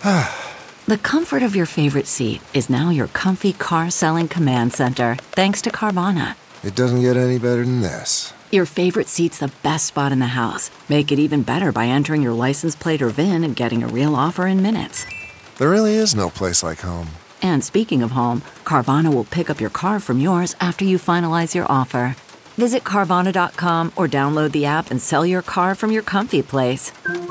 The comfort of your favorite seat is now your comfy car selling command center, thanks to Carvana. It doesn't get any better than this. Your favorite seat's the best spot in the house. Make it even better by entering your license plate or VIN and getting a real offer in minutes. There really is no place like home. And speaking of home, Carvana will pick up your car from yours after you finalize your offer. Visit Carvana.com or download the app and sell your car from your comfy place.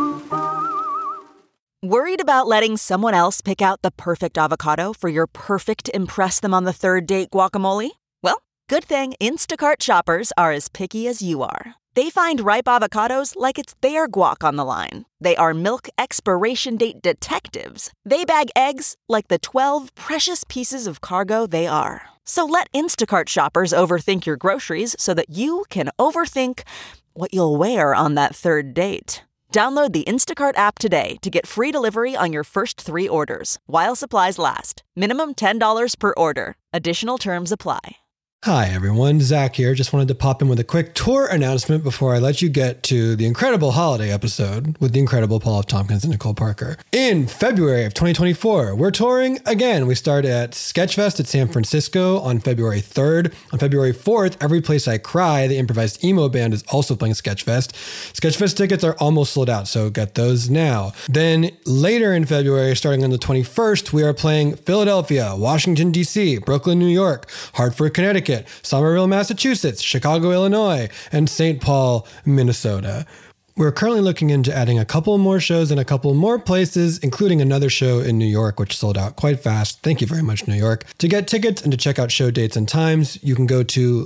Worried about letting someone else pick out the perfect avocado for your perfect impress-them-on-the-third-date guacamole? Well, good thing Instacart shoppers are as picky as you are. They find ripe avocados like it's their guac on the line. They are milk expiration date detectives. They bag eggs like the 12 precious pieces of cargo they are. So let Instacart shoppers overthink your groceries so that you can overthink what you'll wear on that third date. Download the Instacart app today to get free delivery on your first 3 orders, while supplies last. Minimum $10 per order. Additional terms apply. Hi, everyone. Zach here. Just wanted to pop in with a quick tour announcement before I let you get to the incredible holiday episode with the incredible Paul F. Tompkins and Nicole Parker. In February of 2024, we're touring again. We start at Sketchfest at San Francisco on February 3rd. On February 4th, Every Place I Cry, the improvised emo band, is also playing Sketchfest. Sketchfest tickets are almost sold out, so get those now. Then later in February, starting on the 21st, we are playing Philadelphia, Washington, D.C., Brooklyn, New York, Hartford, Connecticut, Somerville, Massachusetts, Chicago, Illinois, and St. Paul, Minnesota. We're currently looking into adding a couple more shows in a couple more places, including another show in New York, which sold out quite fast. Thank you very much, New York. To get tickets and to check out show dates and times, you can go to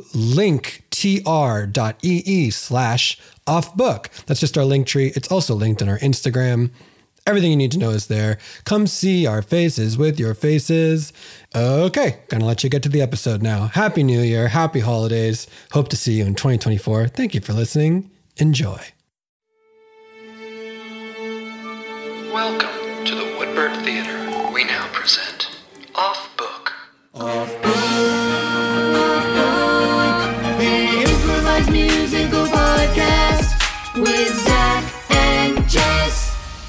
linktr.ee/offbook. That's just our link tree. It's also linked on our Instagram. Everything you need to know is there. Come see our faces with your faces. Okay, gonna let you get to the episode now. Happy New Year, happy holidays. Hope to see you in 2024. Thank you for listening. Enjoy. Welcome to the Woodbird Theater. We now present Off Book. Off Book, the improvised musical podcast with Zach and Jess.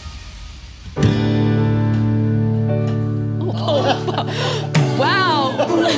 Wow.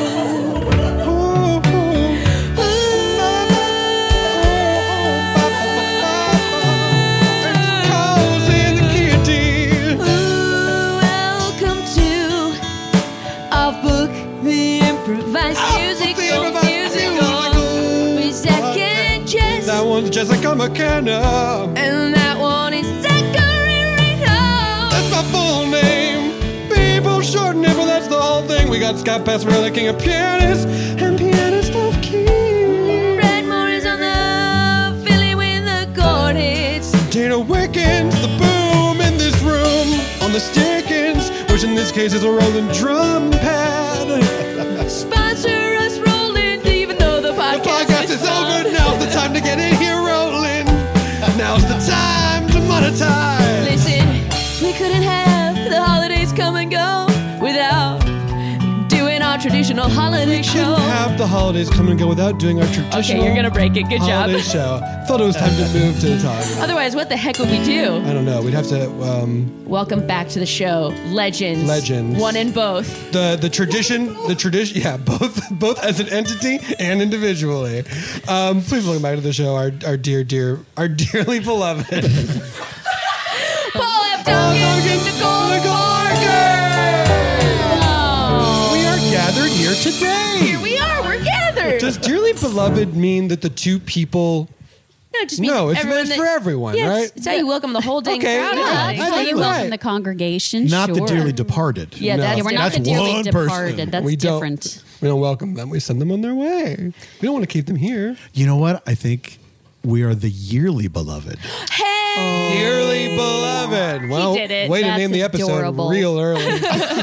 Welcome to Off Book, the improvised musical. With Zach and Jess. That one's Jessica McKenna. And that one is Zachary Reno. That's my full name. People shorten it, but that's the whole thing. We got Scott Passarella, king of pianists, and pianist of kings. Brad Morris on the Philly with the chord hits. Dana Wickens, the boom in this room. On the Stickins, which in this case is a rolling drum pad. Sponsor us, Roland, even though the podcast is over. Now's the time to get in here rolling. Now's the time to monetize. Listen, we couldn't have the holidays come and go without doing our traditional holiday show. Couldn't have the holidays come and go without doing our traditional. Okay, you're gonna break it. Good job. Holiday show. Thought it was time to move to the top. Otherwise, what the heck would we do? I don't know. We'd have to. Welcome back to the show, Legends. Legends. One and both. The tradition. Yeah, both as an entity and individually. Please welcome back to the show, our dearly beloved Paul F. Tompkins, Nicole Parker. We are gathered here today. Here we are. We're gathered. Does dearly beloved mean that the two people? No, it just means No, it's everyone meant for everyone, yes, right? it's how you welcome the whole dang Okay, crowd. yeah, I think. I So think you right. welcome the congregation, Not sure. the dearly departed. Yeah, No. that's Yeah, we're not the That's dearly one person. departed. That's different. We don't welcome them. We send them on their way. We don't want to keep them here. You know what? I think we are the yearly beloved. Hey! Dearly beloved. Well, did it. way to That's name the episode adorable. real early.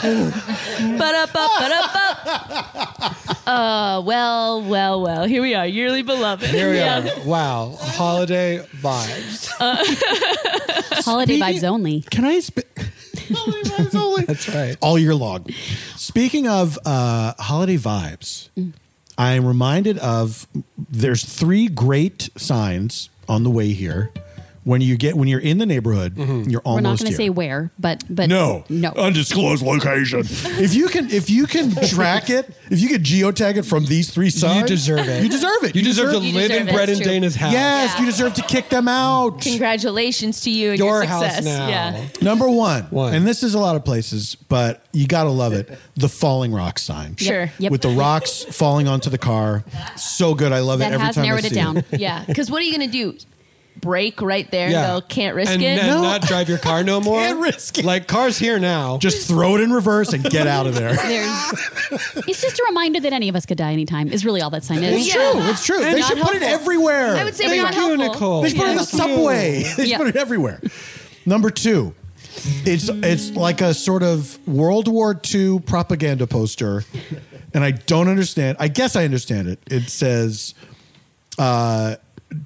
Well. Here we are, yearly beloved. Here we Yes. are. Wow. Holiday vibes. Holiday vibes only. Can I Holiday vibes only. That's right. All year long. Speaking of holiday vibes, I am reminded of there's 3 great signs on the way here. when you're in the neighborhood, you're We're not almost going to say here. where, but No, no. undisclosed location. if you can track it, if you can geotag it from these three sides, You deserve it. You deserve it. You deserve to You live in deserve it. Brett and That's true. Dana's house. Yes, Yeah. you deserve to kick them out. Congratulations to you and Your your house success. now. Yeah. Number one, One. and this is a lot of places, but you got to love it. The falling rock sign. Sure. Yep. With the rocks falling onto the car. So good. I love it That every has time narrowed I it see down. Yeah. Because what are you going to do? Break right there Yeah. and go, can't risk and it? then not drive your car no more. Can't risk it. Like cars here now. Just throw it in reverse and get out of there. It's just a reminder that any of us could die anytime. Is really all that sign is. It's true. It's true. They not should put it helpful. everywhere. I would say Thank not you, helpful. Nicole. They should put it in the Thank you. subway. They should Yeah. put it everywhere. Number two, it's like a sort of World War II propaganda poster, and I don't understand. I guess I understand it. It says, "Are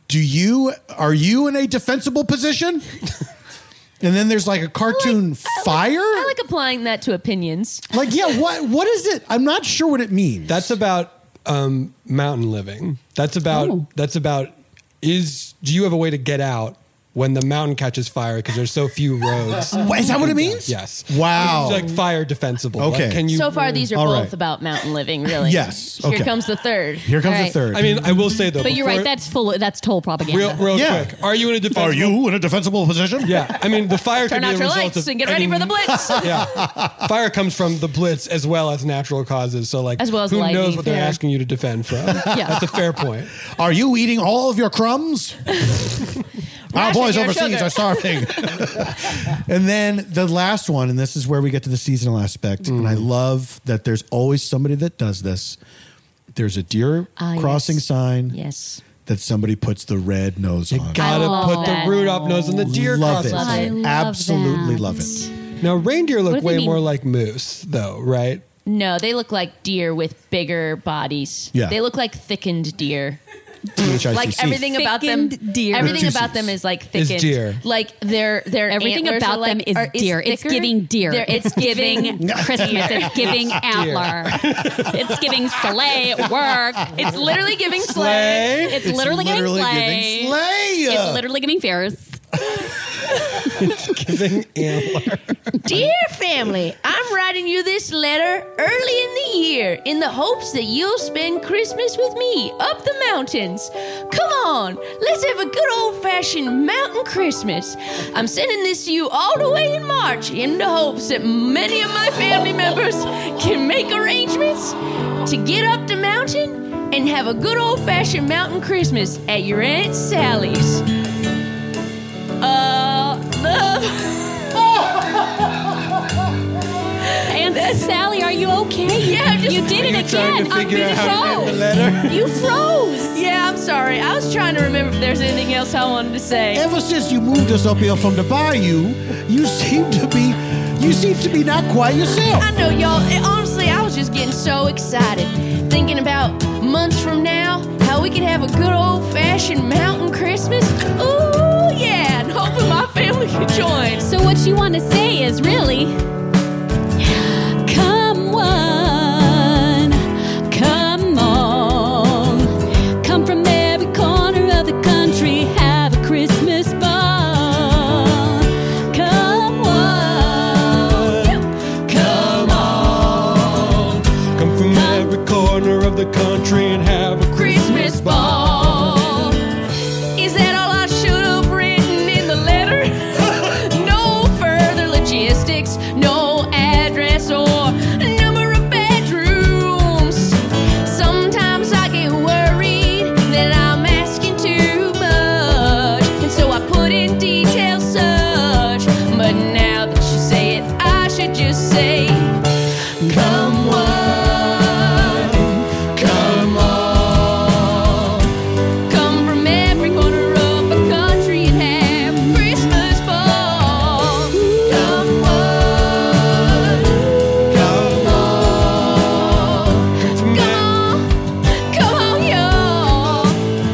you in a defensible position?" And then there's like a cartoon fire. I like applying that to opinions. Like, yeah, what is it? I'm not sure what it means. That's about mountain living. That's about do you have a way to get out when the mountain catches fire because there's so few roads? Is that what it means? Yes. Wow. It's like fire defensible. Okay. Like, can you? So far, these are All both right. about mountain living, really. Yes. Here Okay. comes the third. Here comes All the right. third. I mean, I will say though. But you're before- right. That's total propaganda. real Yeah. quick. Are you in a defensible? Are you in a defensible position? Yeah. I mean, the fire Turn could be out a your result lights of and get ready for the blitz. Yeah. Fire comes from the blitz as well as natural causes. So like, As well as who lightning, knows what they're yeah. asking you to defend from? Yeah. That's a fair point. Are you eating all of your crumbs? Our Ration boys your overseas sugar. are starving. And then the last one, and this is where we get to the seasonal aspect. And I love that there's always somebody that does this. There's a deer crossing yes. sign Yes. that somebody puts the red nose on. Gotta love put that. the Rudolph nose on the deer Love it. crossing. I love Absolutely that. love it. Now reindeer What look do they way mean? more like moose, though, right? No, they look like deer with bigger bodies. Yeah. They look like thickened deer. THICC. Like everything about them. Thickened deer. Everything With two about them Cs. is like Is thickened. deer. Like their Everything antlers about are like, them is deer. It's thicker. giving deer. They're- It's giving Christmas. It's giving antler. It's giving sleigh at work. It's literally giving sleigh. It's literally giving sleigh. sleigh. It's literally giving fairs. Giving antler. Dear family, I'm writing you this letter early in the year in the hopes that you'll spend Christmas with me up the mountains. Come on, let's have a good old-fashioned mountain Christmas. I'm sending this to you all the way in March in the hopes that many of my family members can make arrangements to get up the mountain and have a good old-fashioned mountain Christmas at your Aunt Sally's. And Sally, are you okay? Yeah, just- you did it Trying again. to figure out how to end the You froze. letter. You froze. Yeah, I'm sorry. I was trying to remember if there's anything else I wanted to say. Ever since you moved us up here from the bayou, you seem to be not quite yourself. I know, y'all. Honestly, I was just getting so excited. Thinking about months from now, how we could have a good old-fashioned mountain Christmas. Ooh, yeah. And hoping my family could join. So what you want to say is really, come one, come all, come from every corner of the country, have a Christmas ball. Come one, come all, Come from every corner of the country and have a Christmas ball. Is that all I should have written in the letter? No further logistics, no address or number of bedrooms. Sometimes I get worried that I'm asking too much, and so I put in details such. But now that you say it, I should just say, come one, come all, come from every corner of the country and have a Christmas ball. Come one, come all, come on, y'all.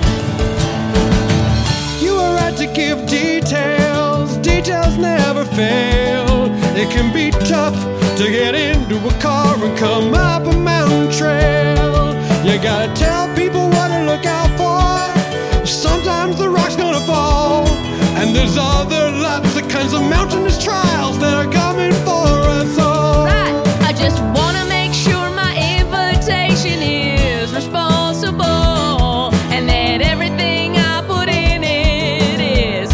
You are right to give details. Details never fail. It can be tough to get into a car and come up a mountain trail. You gotta tell people what to look out for. Sometimes the rock's gonna fall, And there's other lots of kinds of mountainous trials that are coming for us all. Right. I just want to make sure my invitation is responsible and that everything I put in it is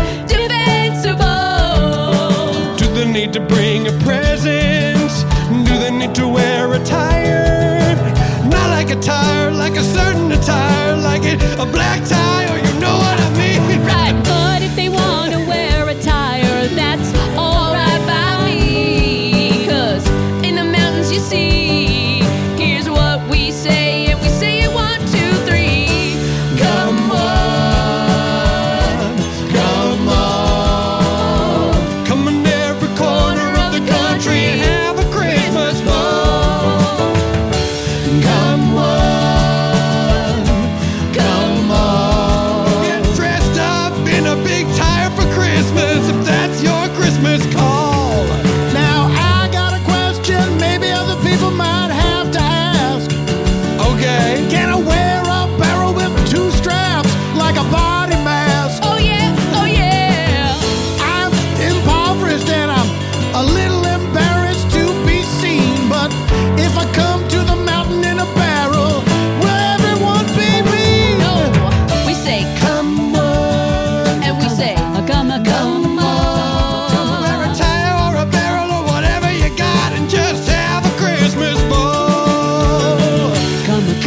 defensible. Do they need to bring a present? Do they need to wear attire? Not like attire, like a certain attire, like a black tie, or you know what I mean. Right, but if they want to wear attire, that's alright by me. 'Cause in the mountains you see, here's what we say, and we say it 1, 2, 3. Come on, come on. Come in every corner of the country and have a Christmas ball. Come on, come on. Get dressed up in a big tire for Christmas if that's your Christmas call. Now I got a question maybe other people might have to ask. Okay. Can I wear a barrel with 2 straps like a body mask? Oh yeah, oh yeah. I'm impoverished and I'm a little embarrassed to be seen. But if I come to the mountain in a barrel, will everyone be me? No, we say come on, and we say come on. Wear a tire or a barrel or whatever you got and just have a Christmas ball. Come on.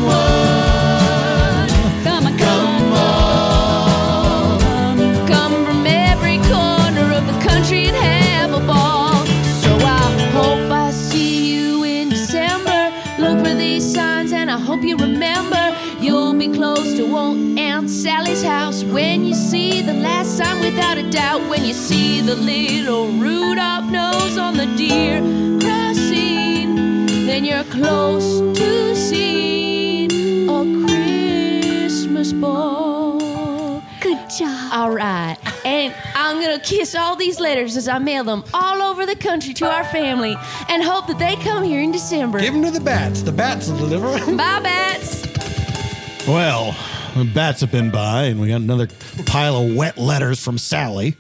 Come from every corner of the country and have a ball. So I hope I see you in December. Look for these signs and I hope you remember. You'll be close to old Aunt Sally's house when you see the last sign, without a doubt. When you see the little Rudolph nose on the deer crossing, then you're close to seeing a Christmas ball. Good job. All right. And I'm going to kiss all these letters as I mail them all over the country to our family and hope that they come here in December. Give them to the bats. The bats will deliver them. Bye, bats. Well, the bats have been by, and we got another pile of wet letters from Sally.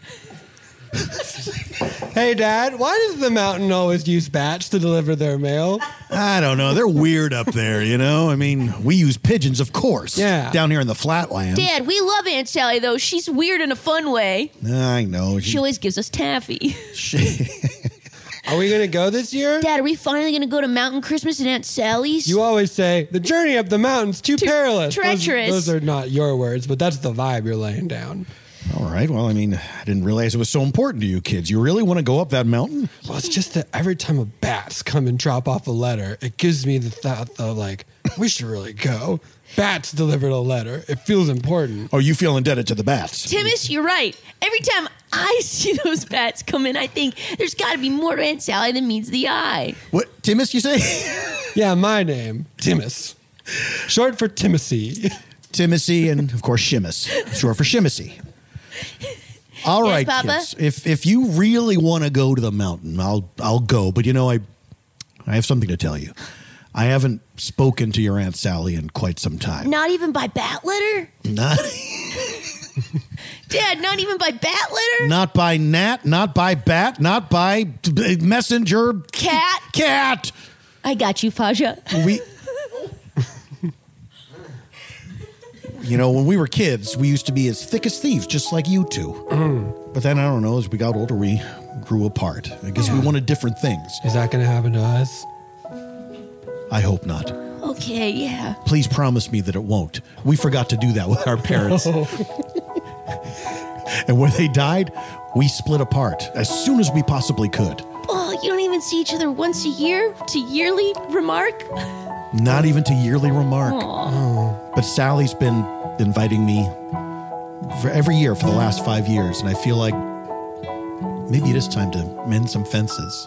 Hey, Dad, why does the mountain always use bats to deliver their mail? I don't know. They're weird up there, you know? I mean, we use pigeons, of course. Yeah. Down here in the flatlands. Dad, we love Aunt Sally, though. She's weird in a fun way. I know. She always gives us taffy. Are we going to go this year? Dad, are we finally going to go to Mountain Christmas at Aunt Sally's? You always say, the journey up the mountain's too perilous. treacherous. Those are not your words, but that's the vibe you're laying down. All right. Well, I mean, I didn't realize it was so important to you kids. You really want to go up that mountain? Well, it's just that every time a bats come and drop off a letter, it gives me the thought of like, we should really go. Bats delivered a letter. It feels important. Oh, you feel indebted to the bats. Timus, you're right. Every time I see those bats come in, I think there's got to be more to Aunt Sally than meets the eye. What, Timus, you say? Yeah, my name, Timus. Short for Timothy. Timothy and, of course, Shimus. Short for Shimusy. All right, Papa? kids. If you really want to go to the mountain, I'll go. But, you know, I have something to tell you. I haven't spoken to your Aunt Sally in quite some time. Not even by bat letter? Not Dad, not even by bat letter? not by gnat, not by bat, not by messenger. Cat? I got you, Faja. You know, when we were kids, we used to be as thick as thieves, just like you two. But then, I don't know, as we got older, we grew apart. I guess we wanted different things. Is that going to happen to us? I hope not. Okay, yeah. Please promise me that it won't. We forgot to do that with our parents. And when they died, we split apart as soon as we possibly could. Oh, you don't even see each other once a year to yearly remark? Not even to yearly remark. But Sally's been inviting me for every year for the last 5 years, and I feel like maybe it is time to mend some fences.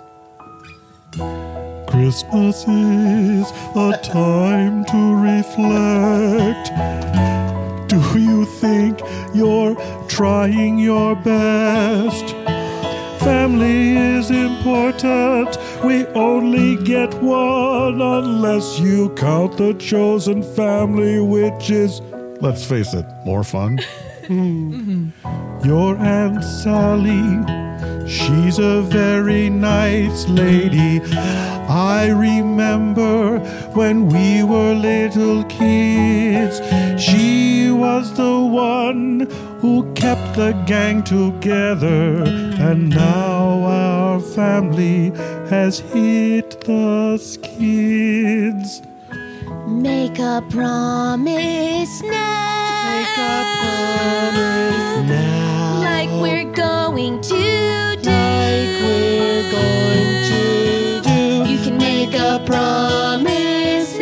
Christmas is a time to reflect. Do you think you're trying your best? Family is important. We only get one unless you count the chosen family, which is, let's face it, more fun. your Aunt Sally. She's a very nice lady. I remember when we were little kids, she was the one who kept the gang together, and now our family has hit the skids. Make a promise now. Make a promise now. Like we're going to do. Like we're going to do. You can make a promise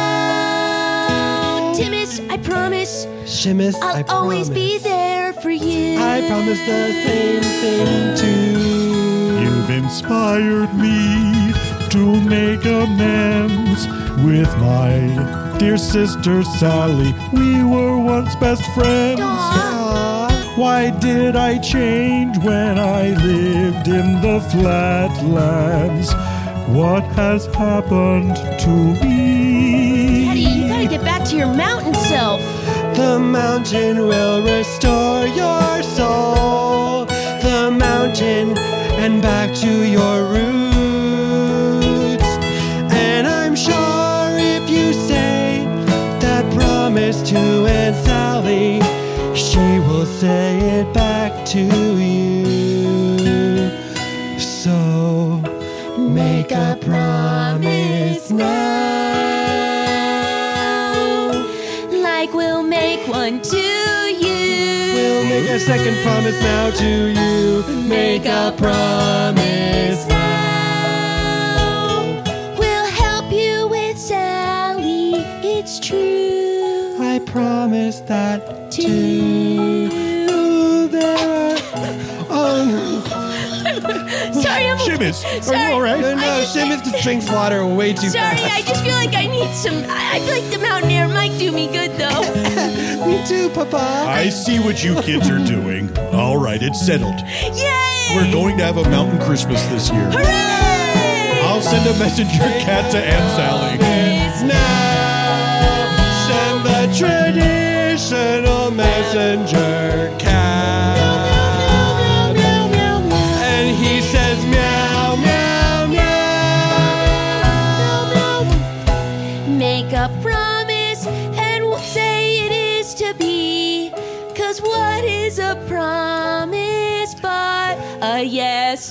now. Timmis, I promise. Shimmis, I'll I always promise. be there for you. I promise the same thing too. You've inspired me to make amends with my dear sister Sally. We were once best friends. Why did I change when I lived in the flatlands? What has happened to me? Daddy, you gotta get back to your mountain self. The mountain will restore your soul. The mountain and back to your roots. And I'm sure if you say that promise to Aunt Sally, she will say it back to you. So make a promise now. Like we'll make one to you. We'll make a second promise now to you. Make a promise now. We'll help you with Sally. It's true. I promise that To too. There are. Sorry, I'm Shimmis, are Sorry. you all right? No, I just- Shimmis just drinks water way too Sorry, fast. I just feel like I need some. I feel like the mountain air might do me good though. Me too, Papa. I see what you kids are doing. All right, it's settled. Yay! We're going to have a mountain Christmas this year. Hooray! I'll send a messenger cat to Aunt Sally. Now send the traditional messenger cat. And he says meow, meow, meow. Make a promise and we'll say it is to be. 'Cause what is a promise but a yes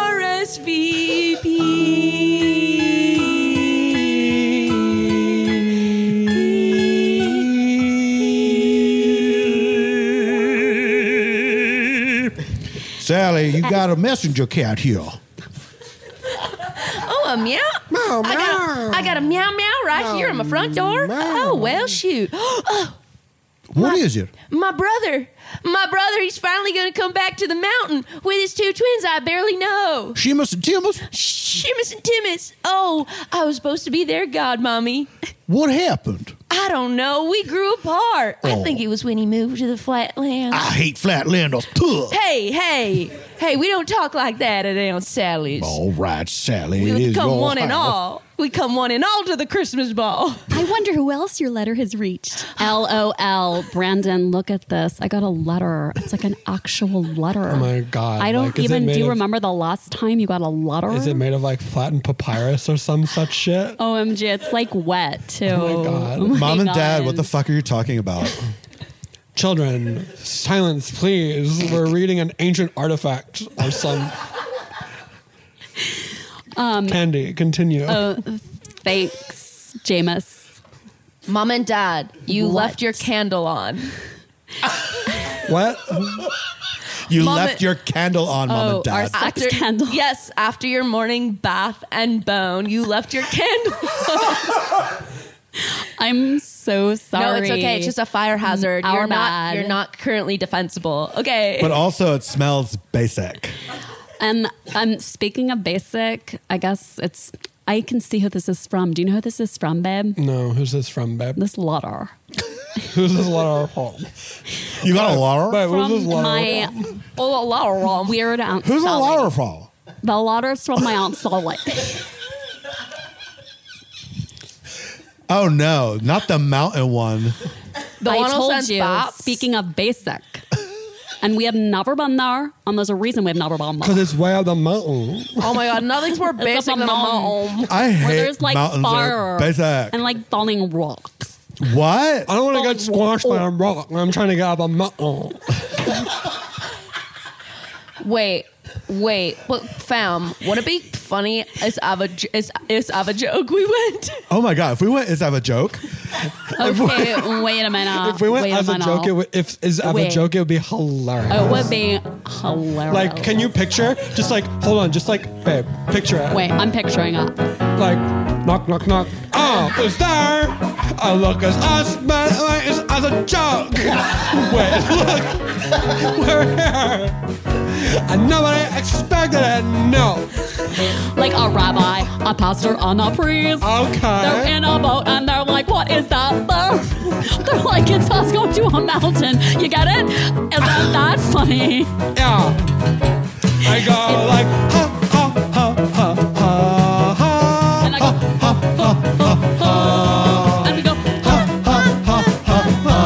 RSVP? Sally, you got a messenger cat here. Oh, a meow? I got a meow meow right here on my front door. Oh, well, shoot. What is it? My brother, he's finally going to come back to the mountain with his two twins I barely know. Seamus and Timus? Shimus and Timmis. Oh, I was supposed to be their godmommy. What happened? I don't know. We grew apart. I think it was when he moved to the flatlands. I hate flatlanders. Puh. Hey, we don't talk like that at Aunt Sally's. All right, Sally. We it is come your one and house. all. We come one and all to the Christmas ball. I wonder who else your letter has reached. LOL. Brandon, look at this. I got a letter. It's like an actual letter. Oh my God. I don't Like, is it even made do you of- remember the last time you got a letter? Is it made of like flattened papyrus or some such shit? OMG, it's like wet too. Oh my God. Mom and Dad, God. what the fuck are you talking about? Children, silence, please. We're reading an ancient artifact or some. Candy, continue. Thanks, Jameis. Mom and Dad, you What? left your candle on. What? You Mom left and- your candle on, Mom Oh, and Dad. our sex candle. Yes, after your morning bath and bone, you left your candle. I'm so sorry. No, it's okay. It's just a fire hazard. Our You're bad. not currently defensible. Okay. But also, it smells basic. And speaking of basic, I guess it's. I can see who this is from. Do you know who this is from, babe? No, who's this from, babe? This letter. Who's this letter from? You got a letter? Babe, who's From this letter my from? weird Aunt Who's the Sally. letter from? The letter's from my Aunt Sally. Oh, no, not the mountain one. The I one on told Sense you, Bops. speaking of basic. And we have never been there. And there's a reason we've never been there. Because it's way up the mountain. Oh my God, nothing's more basic than a mountain. I hate Where there's like mountains that fire are basic. and like falling rocks. What? I don't want to get squashed by a rock. I'm trying to get up a mountain. Wait, but fam, would it be funny is have a joke we went? Oh my God! If we went, is that a joke? Okay, wait a minute. If we went wait as a joke, it would, if is as a Wait. joke, it would be hilarious. It would be hilarious. Like, can you picture? Just like, hold on, just like, babe, picture it. Wait, I'm picturing it. Like, knock, knock, knock. Oh, it's there. Oh, look, it's us, man. It's as a joke. Wait, look. We're here. And nobody expected it. No. Like a rabbi, a pastor, and a priest. Okay. They're in a boat and they're like, what is that? They're like, it's us going to a mountain. You get it? Isn't that funny? Yeah. I go like, ha, ha, ha, ha, ha, ha. And I go, ha, ha, ha, ha. And we go, ha, ha, ha, ha,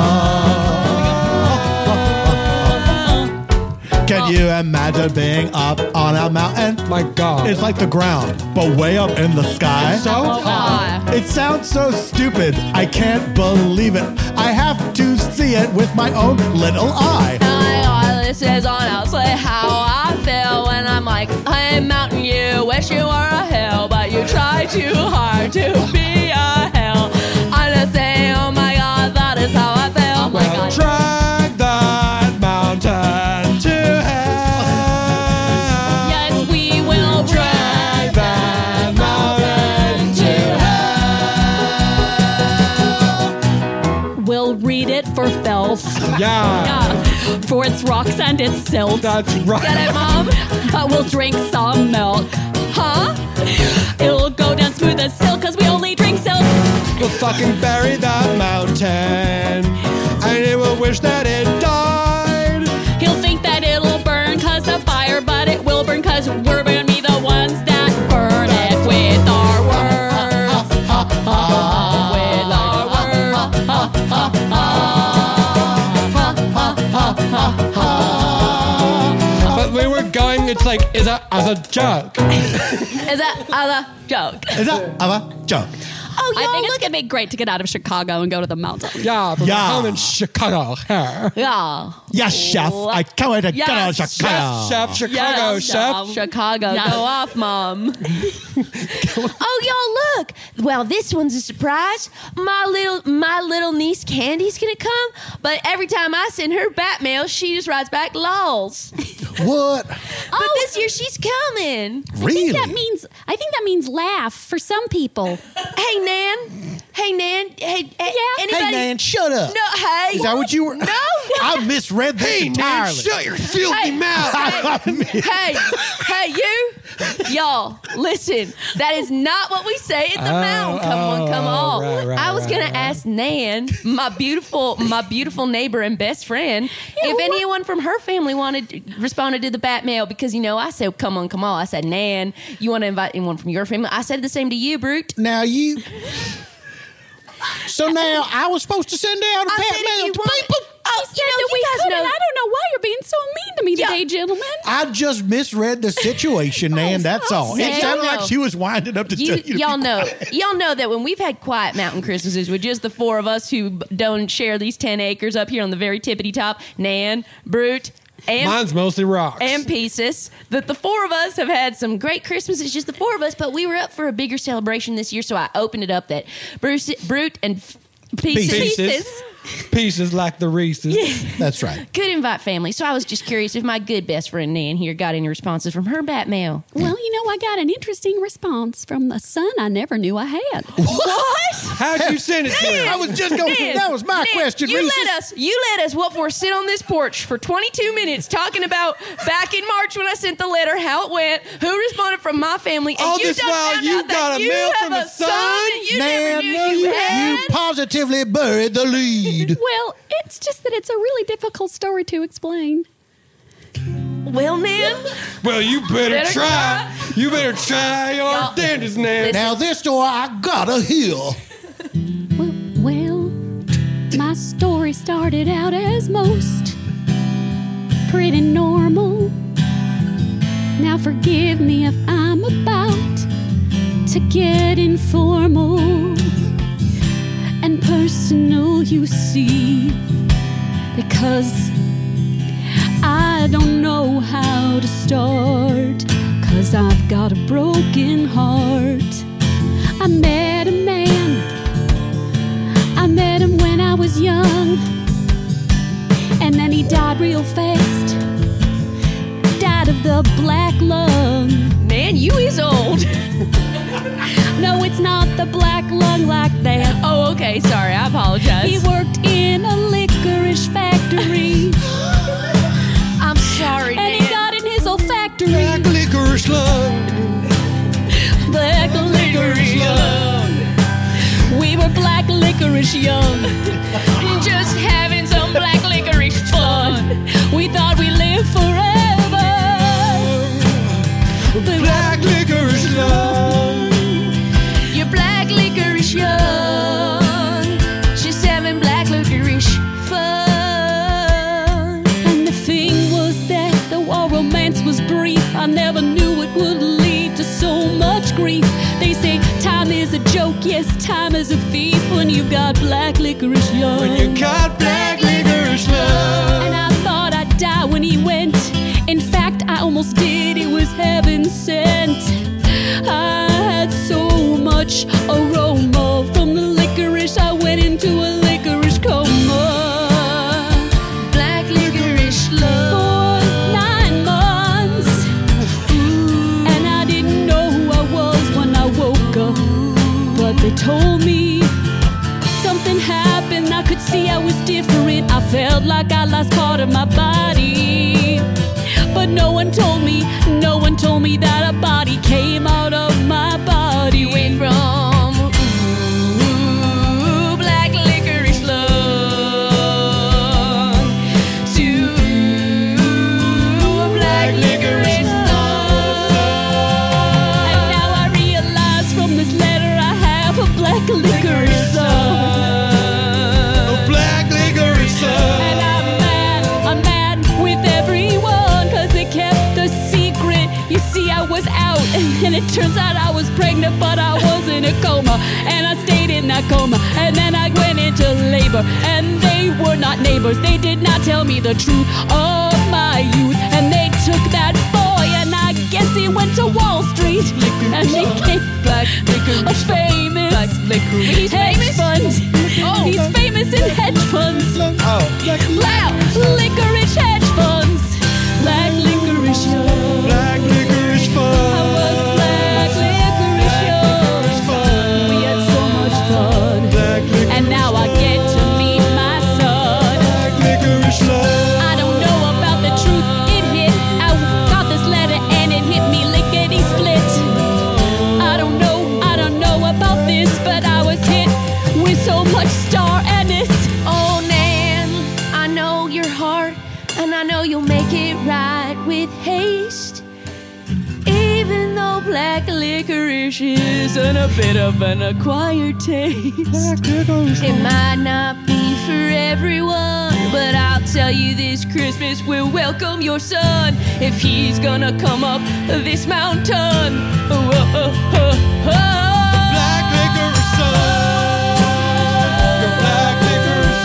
ha. Can you imagine being up on a mountain? My God. It's like the ground, but way up in the sky. So high. It sounds so stupid. I can't believe it. I have to see it with my own little eye. This is honestly how I feel when I'm like, hey, mountain, you wish you were a hill, but you try too hard to be a hill. I just say, oh my God, that is how I feel. Oh my God. Drag that mountain to hell. Yes, we will drag that mountain to hell. We'll read it for filth. Yeah. For its rocks and its silt. That's right. Get it, Mom? But we'll drink some milk. Huh? It'll go down smooth as silk because we only drink silk. We'll fucking bury that mountain, and it will wish that it died. He'll think that it'll burn because of fire, but it will burn because we're gonna be the ones that burn it with our words. With our words. But we were going, it's like, is that as a joke? Is that a joke? Is that a joke? Oh, I think it's gonna be great to get out of Chicago and go to the mountains. Yeah, but Yeah. I'm in Chicago here. Yeah. Yes, chef. I can't wait to get out of Yes, Chicago. Chef, Chicago, Yes, chef. Chicago, Yeah. go off, Mom. Oh, y'all, look. Well, this one's a surprise. My little niece Candy's gonna come, but every time I send her bat mail, she just writes back lols. What? But this year she's coming. Really? I think that means laugh for some people. Hey, Nan. Hey, anybody? Hey, man, shut up. No, hey. Is that what you were? No. I misread this entirely. shut your filthy mouth. Hey, you. Y'all, listen. That is not what we say at the mound. Come on. right, I was gonna ask Nan, my beautiful neighbor and best friend, if anyone from her family responded to the bat mail, because I said, come on. I said, Nan, you want to invite anyone from your family? I said the same to you, Brute. Now you. So now I was supposed to send out a I bat said if mail you to want- people. Oh, You guys know. I don't know why you're being so mean to me today, gentlemen. I just misread the situation, Nan. That's all. Nan, It sounded y'all like know. she was winding up to tell you. Y'all know that when we've had quiet mountain Christmases with just the four of us who don't share these 10 acres up here on the very tippity top, Nan, Brute, and Mine's mostly rocks. and Pieces, that the four of us have had some great Christmases, just the four of us, but we were up for a bigger celebration this year, so I opened it up that Brute and Pieces Pieces like the Reese's. That's right. could invite family. So I was just curious if my good best friend Nan here got any responses from her bat mail. Well, I got an interesting response from the son I never knew I had. What? How'd you send it to him? I was just going. Nan, That was my question, You Reese's. let us what for sit on this porch for 22 minutes talking about back in March when I sent the letter, how it went, who responded from my family, and All you this done while found you out that got a you mail have from a a son? that you never Nan, knew no, you you had. positively buried the lead. Well, it's just that it's a really difficult story to explain. Well, Nan, Well, you better Better try. You better try your Y'all- dentist, Nan. Now this story I gotta hear. Well, my story started out as most. pretty normal. Now forgive me if I'm about to get informal and personal, you see, because I don't know how to start, 'cause I've got a broken heart. I met a man, I met him when I was young, and then he died real fast, died of the black lung. Man, you is old. No, it's not the black lung like that. Oh, okay, sorry, I apologize. He worked in a licorice factory. I'm sorry, and he got in his olfactory. Black licorice lung. Black licorice young. We were black licorice young. Just having some black licorice fun. We thought we lived forever. Black licorice lung. You're black licorice young. She's having black licorice fun. And the thing was that though our romance was brief, I never knew it would lead to so much grief. They say time is a joke, yes, time is a thief when you've got black licorice young. When you got black licorice lung. And I thought I'd die when he went. In fact, I almost did. It was heaven sent. I had so much aroma from the licorice. I went into a licorice coma. Black licorice love. For 9 months. And I didn't know who I was when I woke up. But they told me something happened. I could see I was different. I felt like I lost part of my body. But no one told me that a body came out of my body. You went from black licorice love to black licorice love. And now I realize from this letter I have a black licorice love. Black licorice lung. And I'm mad with everyone, 'cause they kept the secret. You see, I was out, and then it turns out I was pregnant, but I was in a coma, and I stayed in that coma, and then I went into labor, and they were not neighbors. They did not tell me the truth of my youth, and they took that boy, and I guess he went to Wall Street, and he came back a famous He's hedge famous? fund. Oh. He's famous in hedge funds. Oh. Loud licorice hedge funds. Black licorice young. Black licorice I fun. was black licorice young. We had so much fun. Black licorice And now I get to meet my son. Black licorice lung. I don't know about the truth. It hit. I got this letter and it hit me lickety split. I don't know about this, but I was hit with so much star anise. Oh, Nan, I know your heart, and I know you'll make it right with haste. Even though black licorice isn't a bit of an acquired taste. It might not be for everyone, but I'll tell you this Christmas we'll welcome your son if he's gonna come up this mountain. Oh, oh, oh, oh, oh. Black licorice lung. Black licorice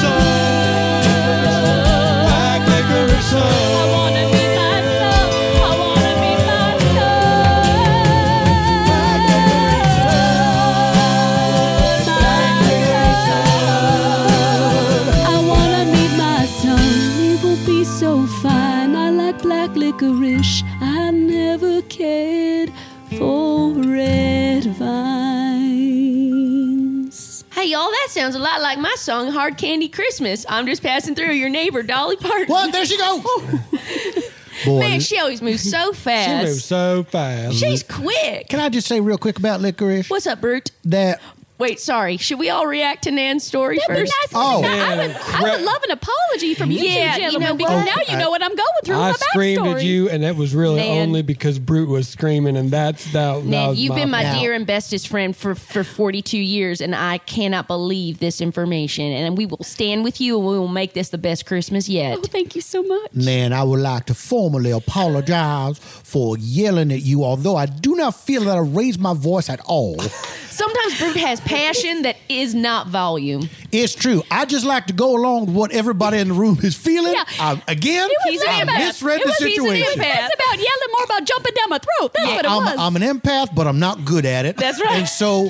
lung. Black licorice I lung. wanna meet my son. I wanna meet my son. I wanna meet my son. It will be so fine. I like black licorice. I never cared for red vines. Hey, y'all, that sounds a lot like my song, Hard Candy Christmas. I'm just passing through your neighbor, Dolly Parton. What? There she go. Boy, Man, she always moves so fast. She moves so fast. She's quick. can I just say real quick about licorice? What's up, Brute? That Wait, sorry. Should we all react to Nan's story That'd be first? nice. Oh. I would love an apology from you Yeah, two you gentlemen, know because what? now you know what I'm going through I with my screamed backstory. at you, and it was really Nan. only because Brute was screaming, and that Nan, was you've been my fault. dear and bestest friend for 42 years, and I cannot believe this information. And we will stand with you, and we will make this the best Christmas yet. Oh, thank you so much. Nan, I would like to formally apologize for yelling at you, although I do not feel that I raised my voice at all. Sometimes Brute has passion that is not volume. It's true. I just like to go along with what everybody in the room is feeling. Yeah. Again, He's an I empath. misread the He's an situation. empath. It's about yelling more about jumping down my throat. That's what it was. I'm an empath, but I'm not good at it. That's right. And so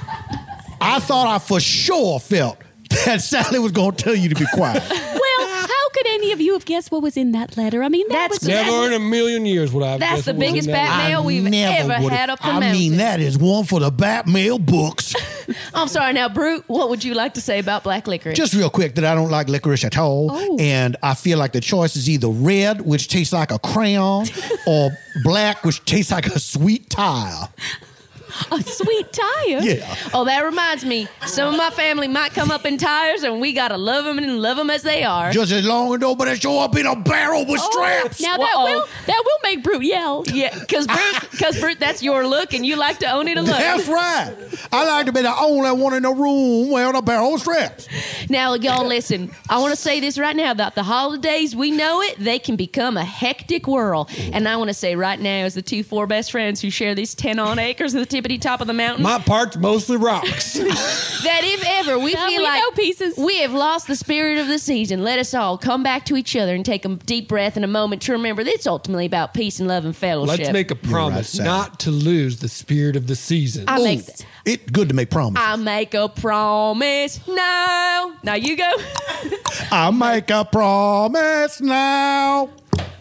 I thought I for sure felt that Sally was going to tell you to be quiet. Well, how could any of you have guessed what was in that letter? I mean, that That's was never in a million years would I have That's guessed the what was in biggest that. bat mail we've never ever would've- had up the I mountain. mean, that is one for the bat mail books. I'm sorry. Now, Brute, what would you like to say about black licorice? Just real quick, that I don't like licorice at all. Oh. And I feel like the choice is either red, which tastes like a crayon, or black, which tastes like a sweet tire. a sweet tire. Yeah. Oh, that reminds me. Some of my family might come up in tires, and we gotta love them and love them as they are. Just as long as nobody show up in a barrel with straps. Now Uh-oh. that will make Brute yell. Yeah, because Brute, that's your look, and you like to own it a look. That's right. I like to be the only one in the room wearing a barrel of straps. Now, y'all, listen. I want to say this right now about the holidays. We know it; they can become a hectic whirl. And I want to say right now, as the 4 best friends who share these 10 acres at the tippity top of the mountain, My part's mostly rocks. that if ever we Now feel we like know pieces. we have lost the spirit of the season, let us all come back to each other and take a deep breath and a moment to remember that it's ultimately about peace and love and fellowship. Let's make a promise Sally. not to lose the spirit of the season. I make It's good to make promises. I make a promise now. Now you go. I make a promise now.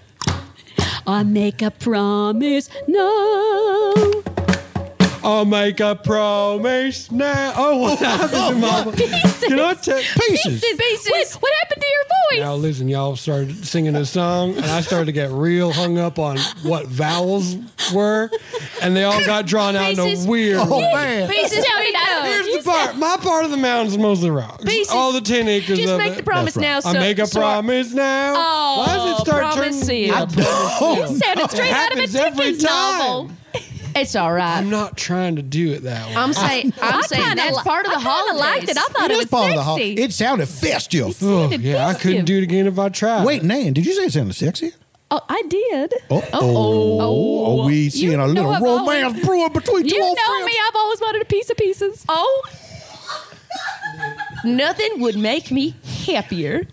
I make a promise. No. I'll make a promise now. Oh, what happened to my Pieces. Can I tell Pieces. Pieces. Wait, what happened to your voice? Now listen, y'all started singing a song, and I started to get real hung up on what vowels were, and they all got drawn out in Pieces. a weird Oh, way. man. Pieces. Tell me that. Here's the part. My part of the mountain's mostly rocks. Pieces. All the 10 acres Just of make it. the promise That's right. now. I make a promise now. Oh, Why does it start promise turning? seal. You sounded straight out of a happens every Dickens time. novel. It's all right. I'm not trying to do it that way. I'm saying kinda that's part of the I kinda holidays. liked it. I thought It it is was part of the sexy. It sounded festive. Oh, sounded yeah, I festive. couldn't do it again if I tried. Wait, Nan, did you say it sounded sexy? Oh, I did. Oh, we seeing a little I've romance brewing between two You old know friends. me. I've always wanted a piece of pieces. Oh, nothing would make me happier.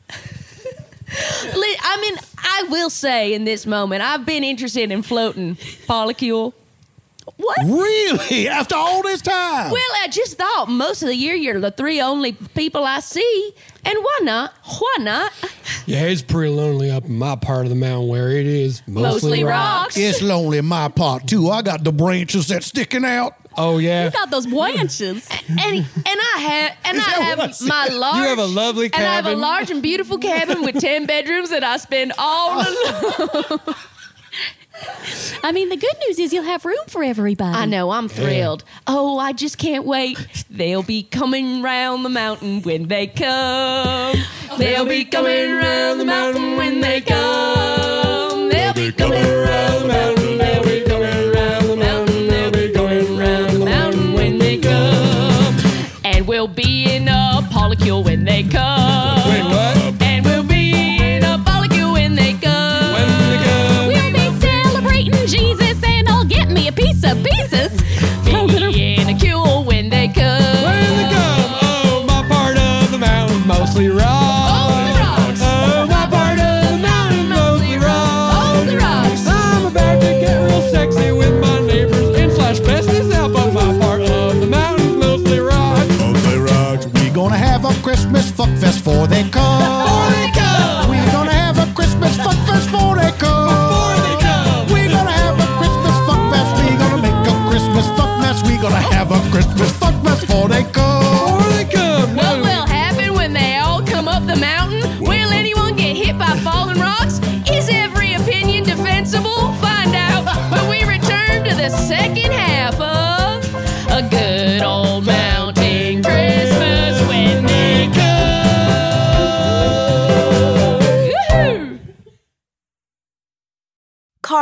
I mean, I will say in this moment, I've been interested in floating polycule. What? Really? After all this time? Well, I just thought most of the year you're the 3 only people I see, and why not? Why not? Yeah, it's pretty lonely up in my part of the mountain where it is Mostly rocks. It's lonely in my part, too. I got the branches that's sticking out. Oh, yeah. You got those branches. And I that what I have said? my large. You have a lovely And I have a cabin. large and beautiful cabin with 10 bedrooms that I spend all alone. I mean, the good news is you'll have room for everybody. I know, I'm thrilled. Oh, I just can't wait. They'll be coming round the mountain when they come. They'll be coming round the mountain when they come. They'll be coming round the mountain. They'll be coming round the mountain. They'll be coming round the mountain when they come. And we'll be in a polycule when they come. Wait, what? And we'll be in a polycule when they come. When they come. We'll be celebrating Jesus, and I'll get me a piece of pieces. Be in a cule when they come. When they come. Oh, my part of the mountain, mostly rocks. Mostly rocks. Oh, my part of the mountain, mostly rocks. Mostly rocks. I'm about to get real sexy with my neighbors and slash best this out, but my part of the mountain, mostly rocks. Mostly rocks. We gonna have a Christmas fuck fest before they come. Before they come. We gonna have a Christmas fuck fest before they come. Before they come. We gonna have a Christmas fuck fest. We gonna make a Christmas fuck mess. We gonna have a Christmas fuck fest before they come. Before they come. What No. will happen when they all come up the mountain? Will anyone get hit by falling rocks? Is every opinion defensible? Find out when we return to the second half of A Good Old Mountain.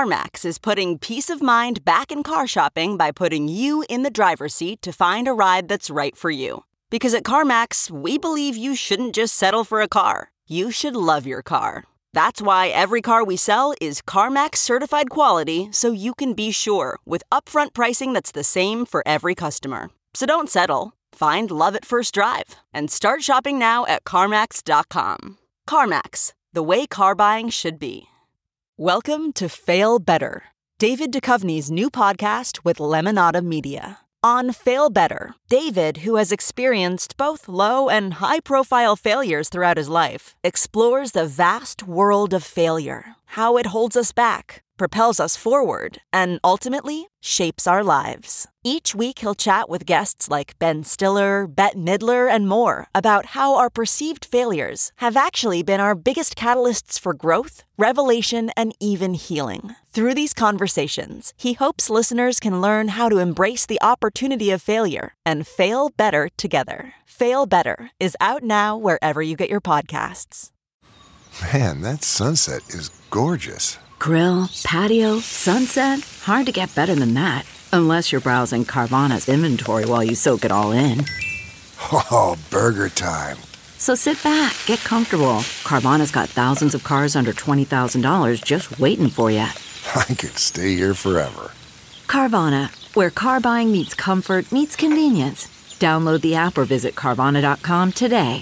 CarMax is putting peace of mind back in car shopping by putting you in the driver's seat to find a ride that's right for you. Because at CarMax, we believe you shouldn't just settle for a car. You should love your car. That's why every car we sell is CarMax certified quality, so you can be sure with upfront pricing that's the same for every customer. So don't settle. Find love at first drive and start shopping now at CarMax.com. CarMax, the way car buying should be. Welcome to Fail Better, David Duchovny's new podcast with Lemonada Media. On Fail Better, David, who has experienced both low and high-profile failures throughout his life, explores the vast world of failure, how it holds us back, propels us forward, and ultimately shapes our lives. Each week he'll chat with guests like Ben Stiller, Bette Midler, and more about how our perceived failures have actually been our biggest catalysts for growth, revelation, and even healing. Through these conversations, he hopes listeners can learn how to embrace the opportunity of failure and fail better together. Fail Better is out now wherever you get your podcasts. Man, that sunset is gorgeous. Grill, patio, sunset. Hard to get better than that. Unless you're browsing Carvana's inventory while you soak it all in. Oh, burger time. So sit back, get comfortable. Carvana's got thousands of cars under $20,000 just waiting for you. I could stay here forever. Carvana, where car buying meets comfort, meets convenience. Download the app or visit Carvana.com today.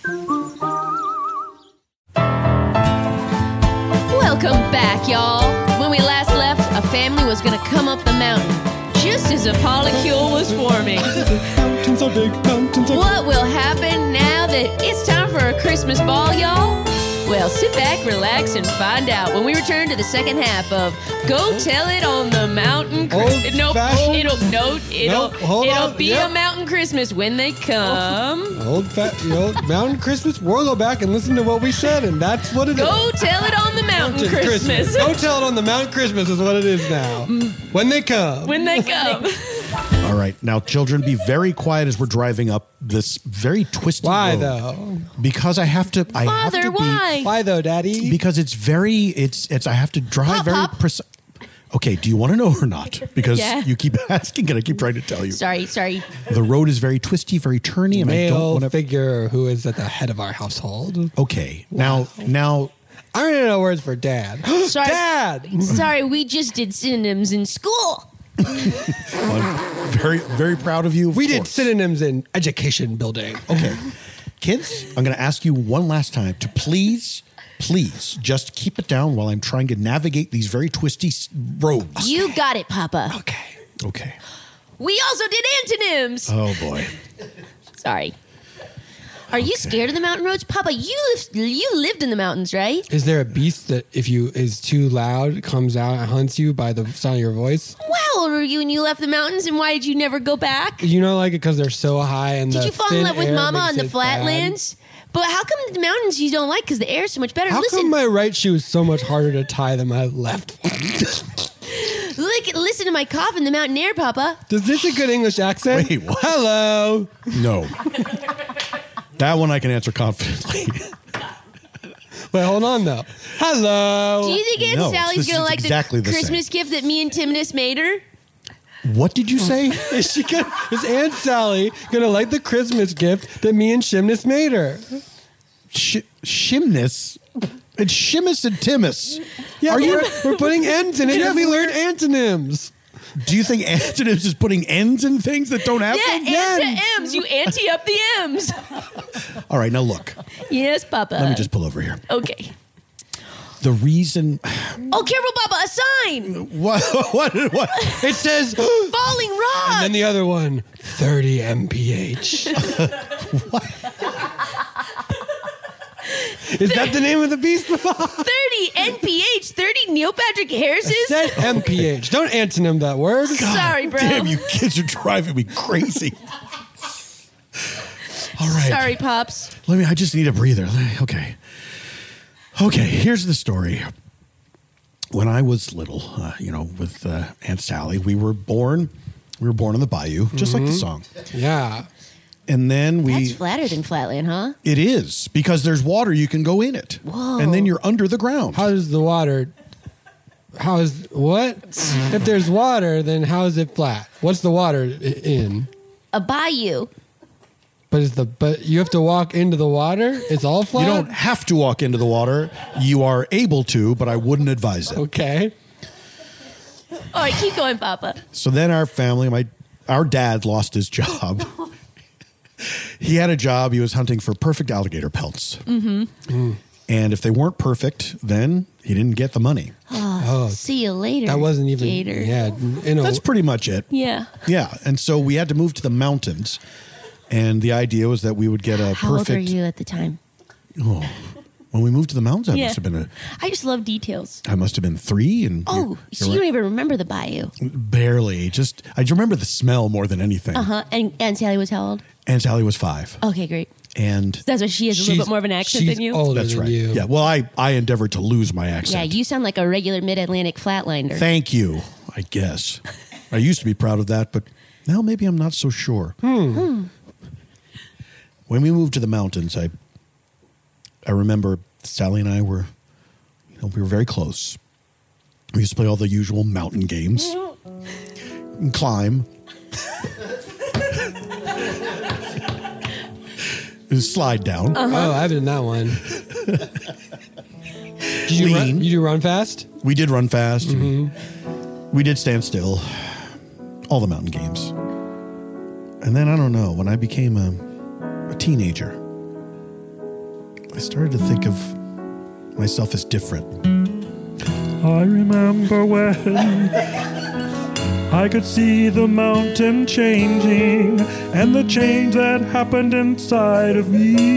Welcome back, y'all. When we last left, a family was going to come up the mountain just as a polycule was forming. Mountains are big, mountains are What will happen now that it's time for a Christmas ball, y'all? Well, sit back, relax, and find out when we return to the second half of Go Tell It on the Mountain Christmas. It'll be a mountain Christmas when they come. Old mountain Christmas. We'll go back and listen to what we said, and that's what it is. Go tell it on the mountain Christmas. Go tell it on the mountain Christmas is what it is now. When they come. When they come. All right. Now, children, be very quiet as we're driving up this very twisty road. Why, though? Because I have to... Father, why? Why, though, Daddy? Because it's I have to drive very precise. Okay, do you want to know or not? Because you keep asking and I keep trying to tell you. Sorry. The road is very twisty, very turny. And I don't want to figure who is at the head of our household. Okay. Now... I don't know words for dad. Sorry. Dad! Sorry, we just did synonyms in school. I'm very, very proud of you. We did synonyms in education building. Okay. Kids, I'm going to ask you one last time to please just keep it down while I'm trying to navigate these very twisty roads. You got it, Papa. Okay. We also did antonyms. Oh, boy. Sorry. Are you scared of the mountain roads? Papa, you lived in the mountains, right? Is there a beast that if you is too loud comes out and hunts you by the sound of your voice? How old were you when you left the mountains, and why did you never go back? You know, like because they're so high and did you fall in love with Mama on the it flatlands? Bad. But how come the mountains you don't like? Because the air is so much better. How come my right shoe is so much harder to tie than my left one? Listen to my cough in the mountain air, Papa. Does this a good English accent? Wait, what? Hello. No. That one I can answer confidently. Wait, hold on, though. Hello. Do you think Aunt Sally's going to like exactly the Christmas gift that me and Timnus made her? What did you say? Is Aunt Sally going to like the Christmas gift that me and Shimnus made her? Shimnus? It's Shimmus and Timmus. Yeah, we're putting ends in it because we learned antonyms. Do you think antonyms is putting ends in things that don't have them? Yeah, ante-M's. You ante up the M's. All right, now look. Yes, Papa. Let me just pull over here. Okay. The reason... Oh, careful, Papa. A sign. What? It says... Falling rock. And then the other one, 30 mph. What? Is that the name of the beast? 30 NPH, 30 Neil Patrick Harris's? It said MPH. Don't antonym that word. God, sorry, bro. Damn, you kids are driving me crazy. All right. Sorry, Pops. I just need a breather. Okay, here's the story. When I was little, with Aunt Sally, we were born on the bayou, just like the song. Yeah. And then That's flatter than Flatland, huh? It is, because there's water, you can go in it. Whoa. And then you're under the ground. How does the water How is what? If there's water, then how is it flat? What's the water in? A bayou. But you have to walk into the water? It's all flat? You don't have to walk into the water. You are able to, but I wouldn't advise it. Okay. All right, keep going, Papa. So then our family, our dad lost his job. He had a job. He was hunting for perfect alligator pelts. Mm-hmm. And if they weren't perfect, then he didn't get the money. See you later. That wasn't even. Gator. Yeah. That's pretty much it. Yeah. Yeah. And so we had to move to the mountains. And the idea was that we would get a How perfect. old are you at the time? Oh, when we moved to the mountains, I Yeah. must have been I just love details. I must have been 3. And Oh, so you don't even remember the bayou. barely. I remember the smell more than anything. Uh-huh. And Sally was how old? And Sally was 5. Okay, great. And That's why she has a little bit more of an accent she's than you. older that's than right. you. Yeah. Well, I endeavored to lose my Yeah, accent. you sound like a regular mid-Atlantic flatliner. Thank you. I guess I used to be proud of that, but now maybe I'm not so sure. When we moved to the mountains, I remember Sally and I were, we were very close. We used to play all the usual mountain games and climb. Slide down. Oh, I've been in that one. Did you run? Lean. You do run fast? We did run fast. We did stand still. All the mountain games. And then, I don't know, when I became a teenager, I started to think of myself as different. I remember when I could see the mountain changing and the change that happened inside of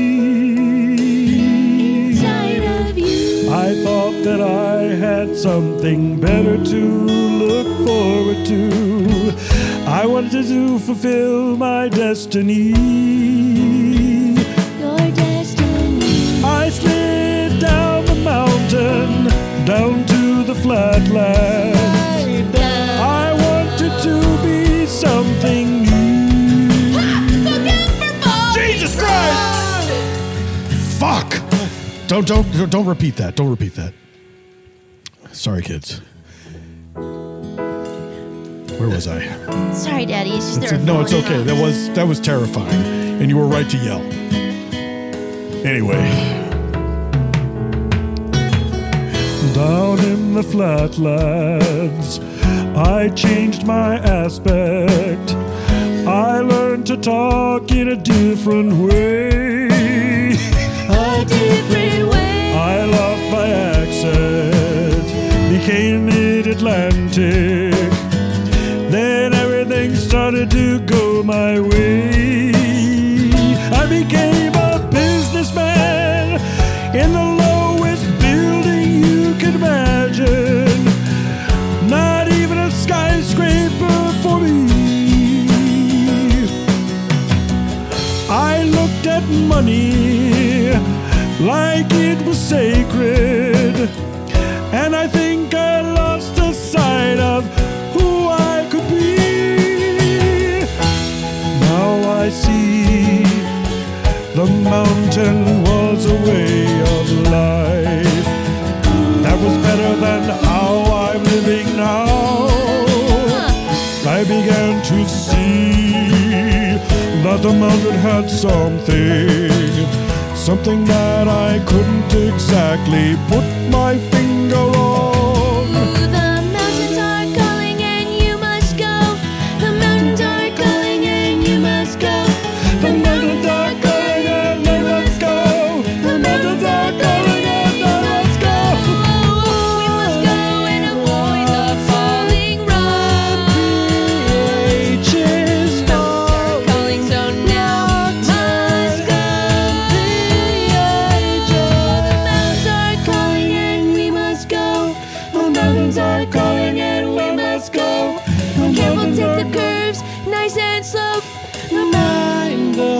me. Inside of you. I thought that I had something better to look forward to. I wanted to fulfill my destiny. Your destiny. I slid down the mountain, down to the flatland. I wanted to be something new. Jesus Christ! Fuck! Don't repeat that. Don't repeat that. Sorry, kids. Where was I? Sorry, Daddy. It's just there. No, it's okay. That was terrifying, and you were right to yell. Anyway, down in the flatlands, I changed my aspect. I learned to talk in a different way. A different way. I lost my accent, became mid-Atlantic. Then everything started to go my way. I became a businessman in the lowest building you could imagine. Not even a skyscraper for me. I looked at money like it was sacred, and I think I lost the sight of who I could be. Now I see the mountain was a way of life that was better than how I'm living now. I began to see that the mountain had something that I couldn't exactly put my finger on. The mountains are calling and you must go. The mountains are calling and you must go. The mountains are calling and they must go. The mountains are calling and they must go. We must go and avoid the falling rock. Beaches Mountains are calling, so now must go. The mountains are calling and we must go. The mountains are calling and we must go. Careful, take the curves, nice and slow. mind the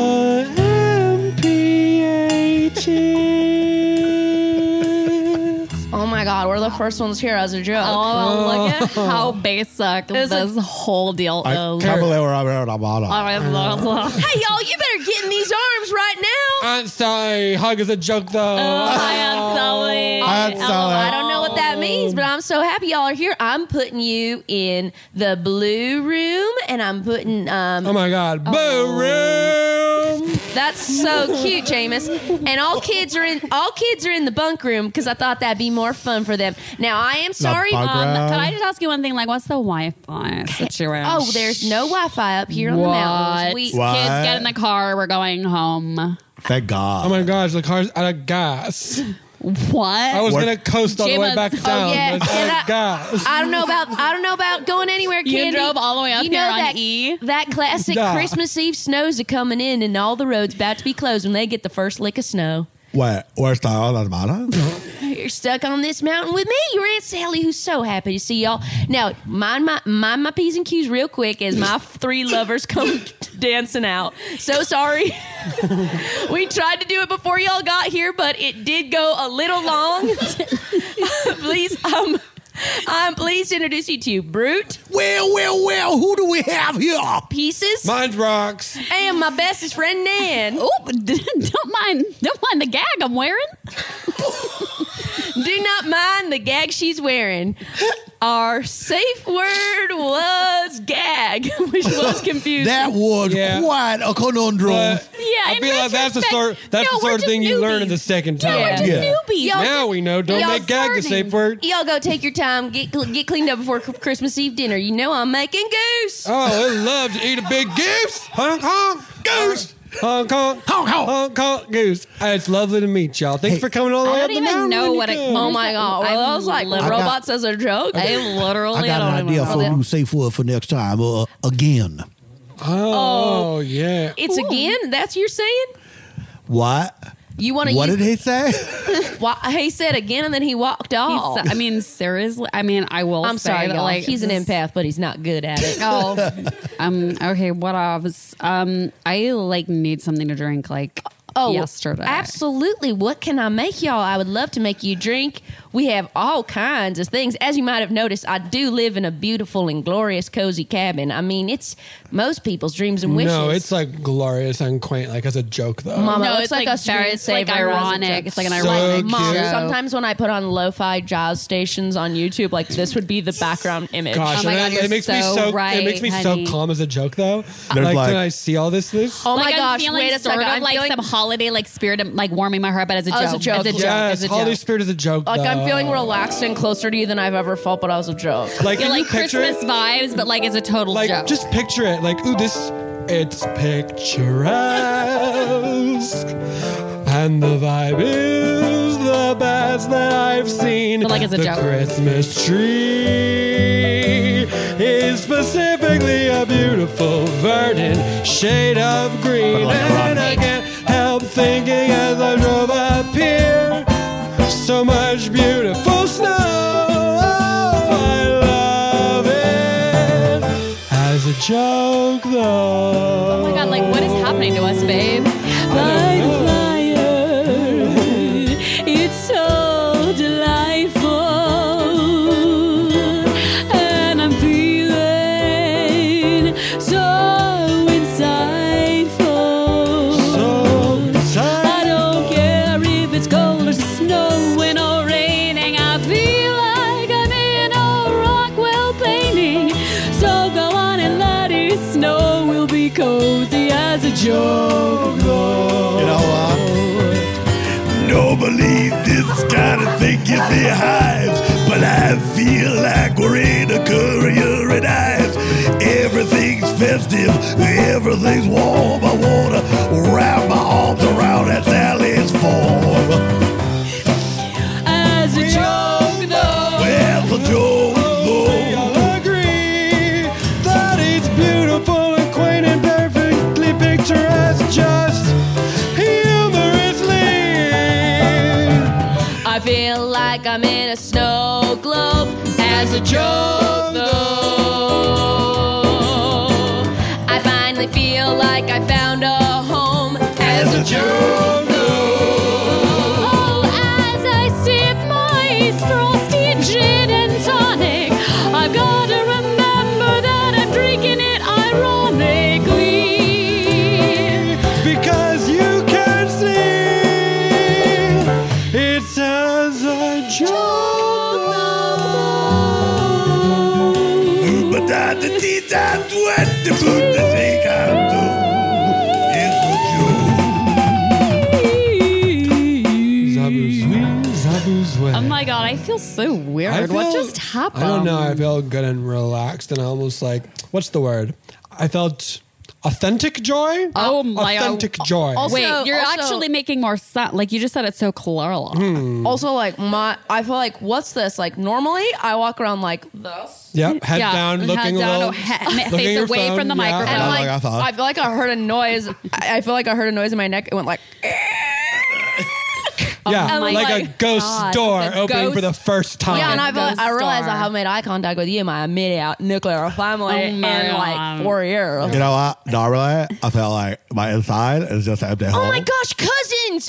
MPHs. Oh my God, we're the first ones here as a joke. Oh, look at how basic this whole deal is. Hey, y'all, you better get in these arms right now. I'm sorry. Hug is a joke, though. Hi, Aunt Sally. Aunt Sally. I don't know what that means, but I'm so happy y'all are here. I'm putting you in the blue room, and I'm putting. Oh my God, blue room. That's so cute, Jameis. And all kids are in the bunk room because I thought that'd be more fun for them. Now I am sorry. bunk room. Can I just ask you one thing? Like, what's the Wi-Fi situation? Oh, there's no Wi-Fi up here on the mountains. What? Kids, get in the car. We're going home. Thank God. Oh my gosh, the car's out of gas. What? I was gonna coast all the way back down. yeah. But it's out of gas. I don't know about going anywhere, You Candy. drove all the way up you here know on that, E? That classic Yeah. Christmas Eve snows are coming in, and all the roads about to be closed when they get the first lick of snow. What? Where's the other matter? You're stuck on this mountain with me, your Aunt Sally, who's so happy to see y'all. Now, mind my P's and Q's real quick as my three lovers come dancing out. So sorry. We tried to do it before y'all got here, but it did go a little long. Please, I'm pleased to introduce you to Brute, Well, who do we have here? Pieces, Mine's rocks. and my bestest friend, Nan. Oh, don't mind the gag I'm wearing. Do not mind the gag she's wearing. Our safe word was gag, which was confusing. That was Yeah. quite a conundrum. But Yeah, I in feel like that's the retrospect, sort of thing you learn in newbies. the second Yeah, time. we're just Yeah. newbies. Y'all Now we know. Don't y'all make gag the starting. safe word. Y'all go take your time, get cleaned up before Christmas Eve dinner. You know I'm making goose. Oh, I love to eat a big goose. Honk, honk, goose. Honk, honk, honk, honk, honk, goose. It's lovely to meet y'all. Thanks for coming all the way I up don't the even mountain. know when what you it- come. Oh my God! Well, I was like, I robots as a joke. I literally I got an don't idea even for know. a new safe word for next time. Again. Oh, yeah. It's again. That's you're saying. What? You want to What use? did he say? He said again, and then he walked off. I mean, seriously. I mean, I will. I'm say sorry, that, y'all. like, He's an this- empath, but he's not good at it. Oh, okay. What else? I like need something to drink. Like yesterday. Absolutely. What can I make y'all? I would love to make you drink. We have all kinds of things. As you might have noticed, I do live in a beautiful and glorious, cozy cabin. I mean, it's most people's dreams and wishes. No, it's like glorious and quaint, like as a joke, though. Mama, No, it it's looks like a very. It's like ironic. It's like an So ironic Mom, cute. show. sometimes when I put on lo-fi jazz stations on YouTube, like this would be the background image. Gosh, Oh my and God, it you're makes me so so right, it makes me honey. so calm as a joke, though. There's Like, like- can I see all this? Oh like my I'm gosh! feeling Wait a sort second. of I'm like feeling some holiday like spirit, like warming my heart, but as a joke. As a joke. As a joke. Yes, As a holiday joke. spirit is a joke. like I'm though. feeling relaxed and closer to you than I've ever felt, but I was a joke. Like, Yeah, can you like picture Christmas it? vibes, but like as a total Like, joke. just picture it. Like, ooh, it's picturesque, and the vibe is the best that I've seen. But like it's a the joke. Christmas tree is specifically a beautiful verdant shade of green, But like a and I rocket. can't help thinking as I drove up here, so much beautiful snow. I love it as a joke, though. Oh my God, like what is happening to us, babe? Like fire, it's so delightful, and I'm feeling so insightful. I don't care if it's cold or snowing or raining. I feel like I'm in a Rockwell painting. So go on and let it snow. We'll be cozy as a joke. You know what? Normally this kind of thing gives me hives, but I feel like we're in a courier and ives. Everything's festive, everything's warm. I wanna wrap my arms around that Sally's form. As a joke, though. Well, the joke, We all agree that it's beautiful and quaint and perfectly picturesque, just humorously. I feel like I'm in a snow globe as a joke, though. I finally feel like I found a home as a joke, Oh, as I sip my frosty gin and tonic, I've got to remember that I'm drinking it ironically. Because you can see it's as a joke. what the food that they can do Oh my god, I feel so weird. What just happened? I don't know. I felt good and relaxed and almost like, what's the word? I felt authentic joy. Oh my god. Authentic joy. Also- Wait, you're actually making more sense. Like you just said it so clearly. Also, like I feel like what's this? Like normally I walk around like this. Yep, head down, looking head a down, little, face looking at your away phone, from the yeah. microphone. And like I thought. I feel like I heard a noise. I feel like I heard a noise in my neck. It went like. Yeah, Oh my like a ghost God, door the opening ghost- for the first time. Yeah, and Ghost I realized star. I have made eye contact with you in my immediate nuclear family Oh in my like God. 4 years. You know what? Normally, I felt like my inside is just empty hole. Oh my gosh, cousins!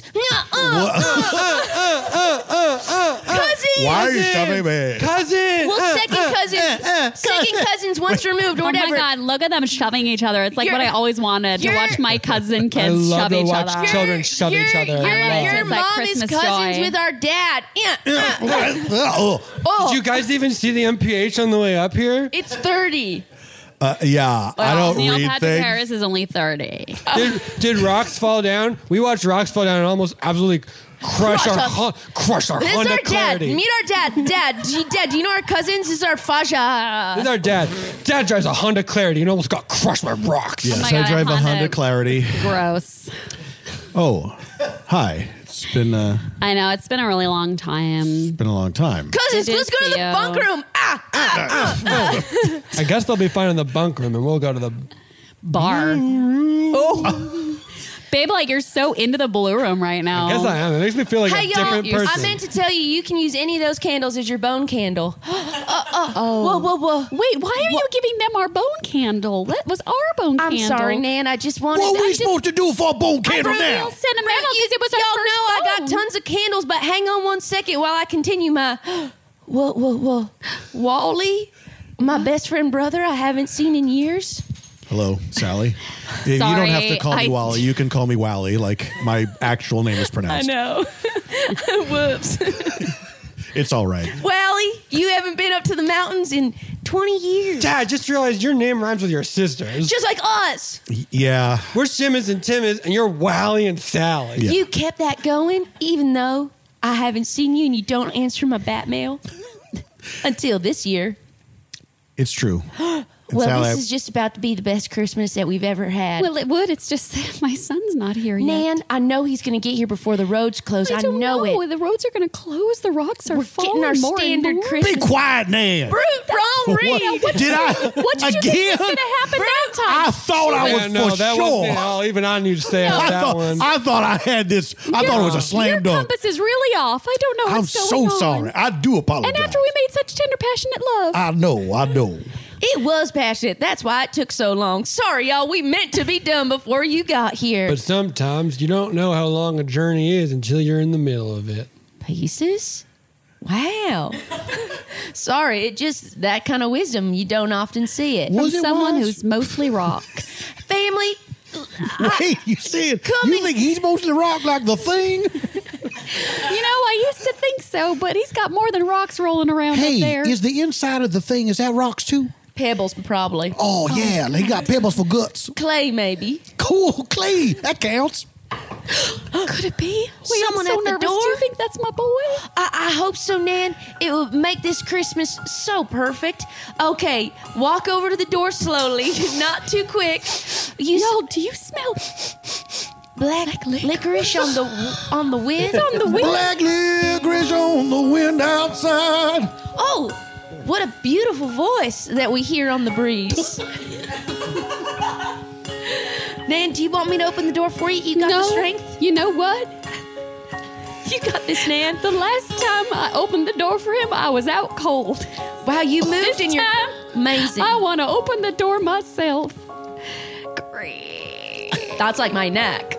Cousins! Why are you shoving me? Cousin! Well, second cousins once removed or Oh whatever. my god, look at them shoving each other. It's like You're- what I always wanted to you're- watch my cousin I kids love shove to each watch other. children shove each other. love it. Your It's like mom is Christmas cousins joy. with our dad. Oh. Did you guys even see the MPH on the way up here? It's 30. Yeah, I don't Neil read Patrick things. Harris is only 30. Did rocks fall down? We watched rocks fall down and almost absolutely crush our This is Honda our dad. Clarity. Meet our dad. Dad, do you know our cousins? This is our Faja. This is our dad. Dad drives a Honda Clarity and almost got crushed by rocks. Yes, my I God, drive a Honda. Honda Clarity. Gross. Oh, hi. It's been I know, it's been a really long time. been a long time. Cousins, It is let's go to the you. bunk room. I guess they'll be fine in the bunk room and we'll go to the... Bar. Oh. Babe, like you're so into the blue room right now. I guess I am. It makes me feel like Hey, a y'all, different person. I meant to tell you, you can use any of those candles as your bone candle. Whoa. Wait, why are you giving them our bone candle? That was our bone I'm candle. sorry, Nan. I just wanted What are I we just- supposed to do for a bone candle Real now? sentimental because it was our Y'all first know I got bone. tons of candles, but hang on one second while I continue my... Whoa. Wally, my best friend brother I haven't seen in years. Hello, Sally. You don't have to Sorry, call me I- Wally. You can call me Wally, like my actual name is pronounced. know. Whoops. It's all right. Wally, you haven't been up to the mountains in 20 years. Dad, just realized your name rhymes with your sister's. Just like us. Yeah. We're Simmons and Timmons, and you're Wally and Sally. Yeah. You kept that going, even though I haven't seen you and you don't answer my bat mail until this year. It's true. And Well, Sally, this is just about to be the best Christmas that we've ever had. Well, it would. It's just that my son's not here yet. Nan, I know he's going to get here before the roads close. I don't know it. The roads are going to close. The rocks are We're falling getting our more and standard more. Christmas. be quiet, Nan. Wrong read. Did I? What did you again? think was going to happen that time? I thought I Yeah, was no, for that sure. wasn't all. Even I knew to stay on that one. I thought I had this. I thought it was a Your slam dunk. compass is really off. I don't know I'm what's so going on. sorry. I do apologize. And after we made such tender, passionate love. I know. It was passionate. That's why it took so long. Sorry, y'all. We meant to be done before you got here. But sometimes you don't know how long a journey is until you're in the middle of it. Pieces? Wow. Sorry, it just that kind of wisdom. You don't often see it. From Was it someone wise? who's mostly rocks. Family, Wait, you said Coming- you think he's mostly rock like the thing? You know, I used to think so, but he's got more than rocks rolling around up there. Hey, is the inside of the thing, is that rocks too? pebbles probably. Oh, yeah, they got pebbles for guts. Clay maybe. Cool, clay, that counts. Could it be? Wait, Someone I'm so at the nervous. door? Do you think that's my boy? I hope so, Nan. It will make this Christmas so perfect. Okay, walk over to the door slowly, not too quick. Yo, do you smell? Black licorice on the wind. It's on the wind. Black licorice on the wind outside. Oh, what a beautiful voice that we hear on the breeze. Nan, do you want me to open the door for you? You got the strength? You know what? You got this, Nan. The last time I opened the door for him, I was out cold. Wow, you moved This in your time, amazing. I want to open the door myself. Great. That's like my neck.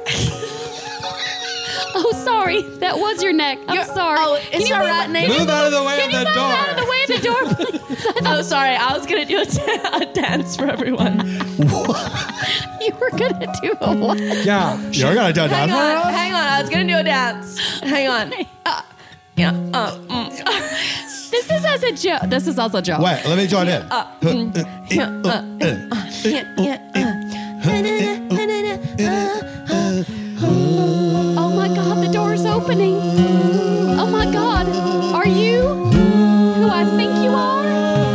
Oh, sorry. That was your neck. I'm sorry. Oh, it's all right, Nan. Move out of the way of Can you the move door. out of the way of the door, please? Oh, sorry. I was gonna do a dance for everyone. You were going to do a what? Yeah. You're gonna do Hang that. on, hang on. I was gonna do a dance. Hang on. This is as a joke. This is also a joke. Wait, let me join in. Oh my God, the door is opening. Oh my God, are you who I think you are?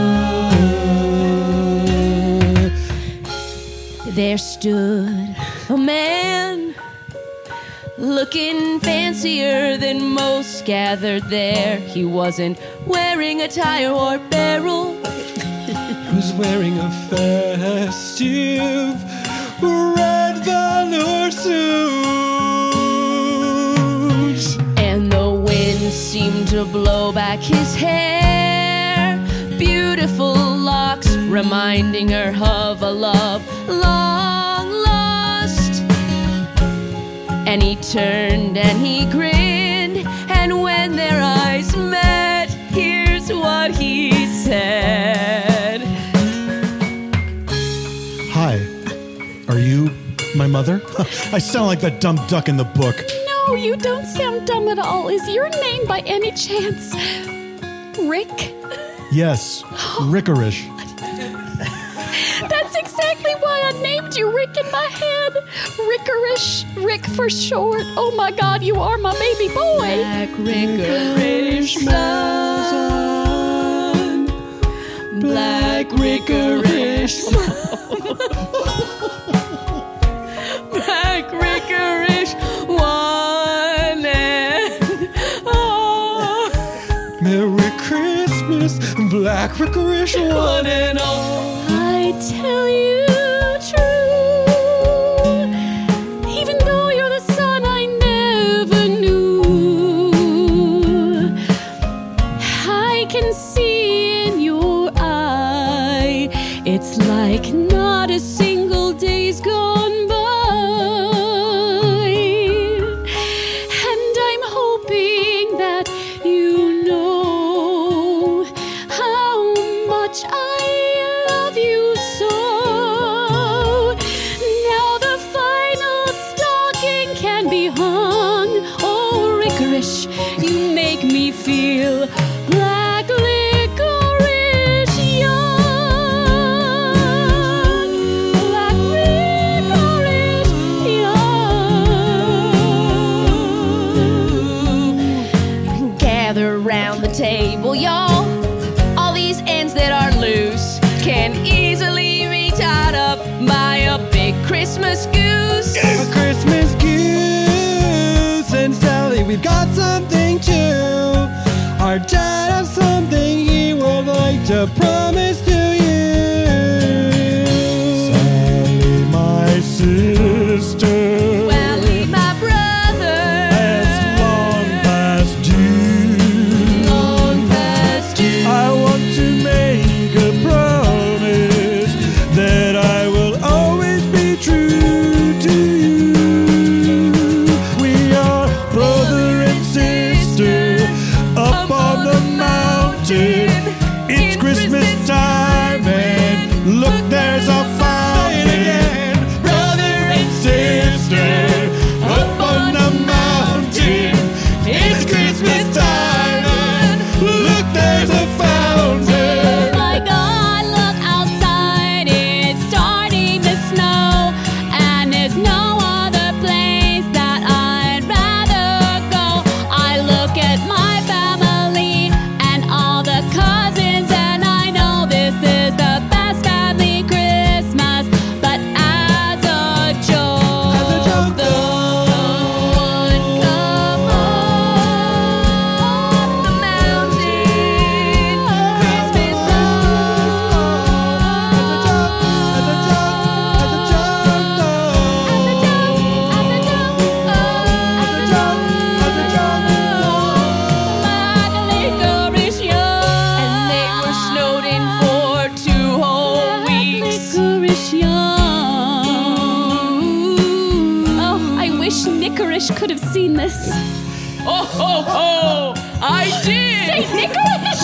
There stood a man looking fancier than most gathered there. He wasn't wearing a tie or barrel. He was wearing a festive red velour suit. And the wind seemed to blow back his hair. Beautiful locks reminding her of a love long lost. And he turned and he grinned, and when their eyes met, here's what he said. Hi, are you my mother? I sound like that dumb duck in the book. No, you don't sound dumb at all. Is your name by any chance Rick? Yes, Rickerish. That's exactly why I named you Rick in my head. Rickerish, Rick for short. Oh my God, you are my baby boy. Black Rickerish son. Black Rickerish. Black Rickerish one and all. Merry Christmas, Black Licorice, one and all. I tell you true, even though you're the son I never knew, I can see in your eye, it's like not a single day's gone by, and I'm hoping that you know how much I love you so. Now the final stocking can be hung. Oh, Rickerish, you make me feel black licorice young. Black licorice young. Gather round the table, y'all. All these ends that are loose can easily be tied up by a big Christmas goose. A Christmas goose, and Sally, we've got something too. Our dad has something he would like to promise to you. Sally, my sister, Wally, my brother, has long past due. long past due. I want to make a promise that I will always be true to you. We are brother and sister up on the mountain. It's Christmas time and look, there's a fountain. Brother and sister up on the mountain. It's Christmas time and look, there's a fountain. My God, look outside, it's starting to snow, and there's no other place that I'd rather go. I look at my family and all the cousins, and I know this is the best family Christmas, but as a joke, the one come on the mountain, Christmas And they were snowed in for 2 whole weeks. Oh, I wish Nickerish could have seen this. Oh, ho, ho! I did! Say Nickerish!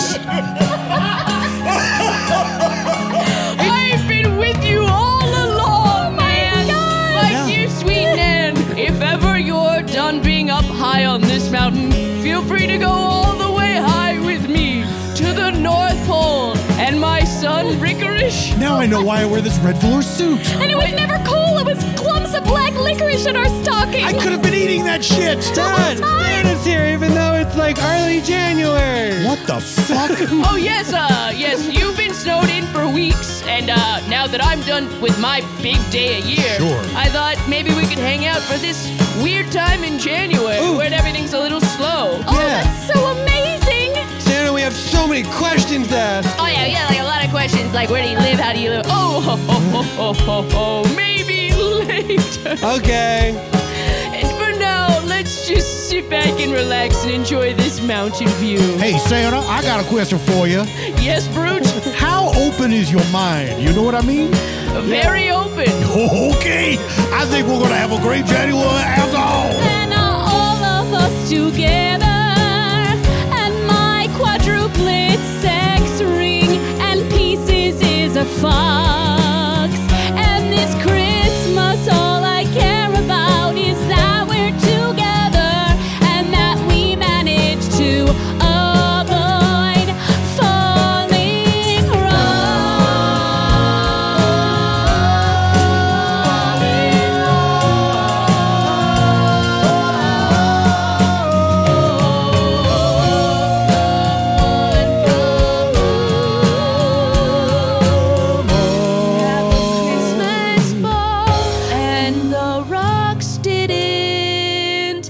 I've been with you all along, man! My dear sweet Nan, if ever you're done being up high on this mountain, feel free to go all the way high with me to and licorice. Now I know why I wear this red velour suit. And it was never cool. It was clumps of black licorice in our stocking. I could have been eating that shit. Dad, Santa's here, even though it's like early January. What the fuck? Oh, yes, you've been snowed in for weeks, and now that I'm done with my big day a year, Sure. I thought maybe we could hang out for this weird time in January when everything's a little slow. Oh, that's so amazing. Santa, we have so many questions to ask. Oh, yeah, like a lot of questions, like where do you live, how do you live? Oh, maybe later. Okay. And for now, let's just sit back and relax and enjoy this mountain view. Hey, Santa, I got a question for you. Yes, Brute? How open is your mind? You know what I mean? Very open. Okay. I think we're going to have a great January after all. And all of us together. And my quadruplet sex ring and pieces is a fox. And this Christmas, all I care about is that we're together and that we managed to avoid falling Christmas ball and the rocks didn't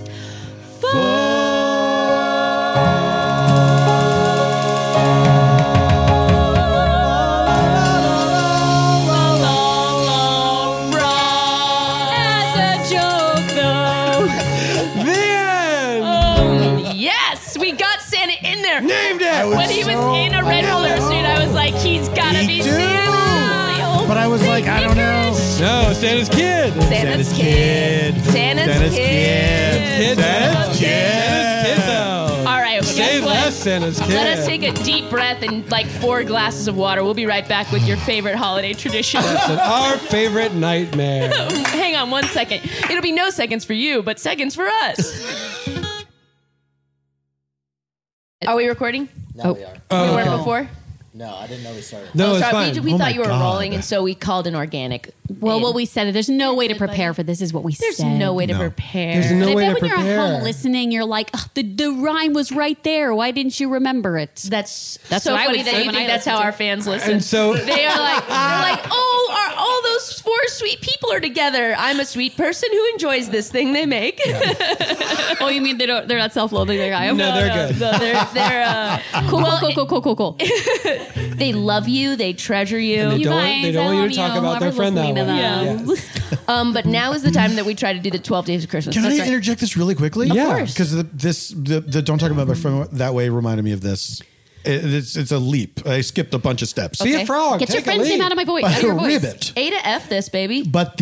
as a joke, though. The end. Yes, we got Santa in there. Named it. When he was in a red roller suit, I was like, he's gotta Me be too. Santa. But I was like, I don't know. No, Santa's kid. Santa's kid. Santa's kid. Santa's kid, though. All right, Say guess what? less, Santa's kid. Let us take a deep breath and like 4 glasses of water. We'll be right back with your favorite holiday tradition. That's our favorite nightmare. Hang on 1 second. It'll be no seconds for you, but seconds for us. Are we recording? Now we are. We weren't before? No, I didn't know we started. No, it's sorry. fine. We Oh thought my you were God. rolling, and so we called an organic. Well, in. what we said, there's no way to prepare for this, is what we There's said. no way to No. prepare. There's no I way bet to when you're prepare. at home listening, you're like, "Ugh, the rhyme was right there. Why didn't you remember it? That's so what I funny would that say you when think I that's listen how to our it. fans listen. And so- they're like, oh, are all those 4 sweet people are together? I'm a sweet person who enjoys this thing they make. Oh, you mean they're not self-loathing like I am? No, they're good. No, they're Cool. They love you. They treasure you. And they You don't, guys, they don't want you to I talk love about you. their I'm friend that listening way. to them. Yes. But now is the time that we try to do the 12 Days of Christmas. Can That's I right. interject this really quickly? Of course. Because the Don't Talk About My Friend That Way reminded me of this. It's a leap. I skipped a bunch of steps. Be a frog. Get your Take a friend's leap. name out of my voice. By Out of your a voice. ribbit. A to F this, baby. But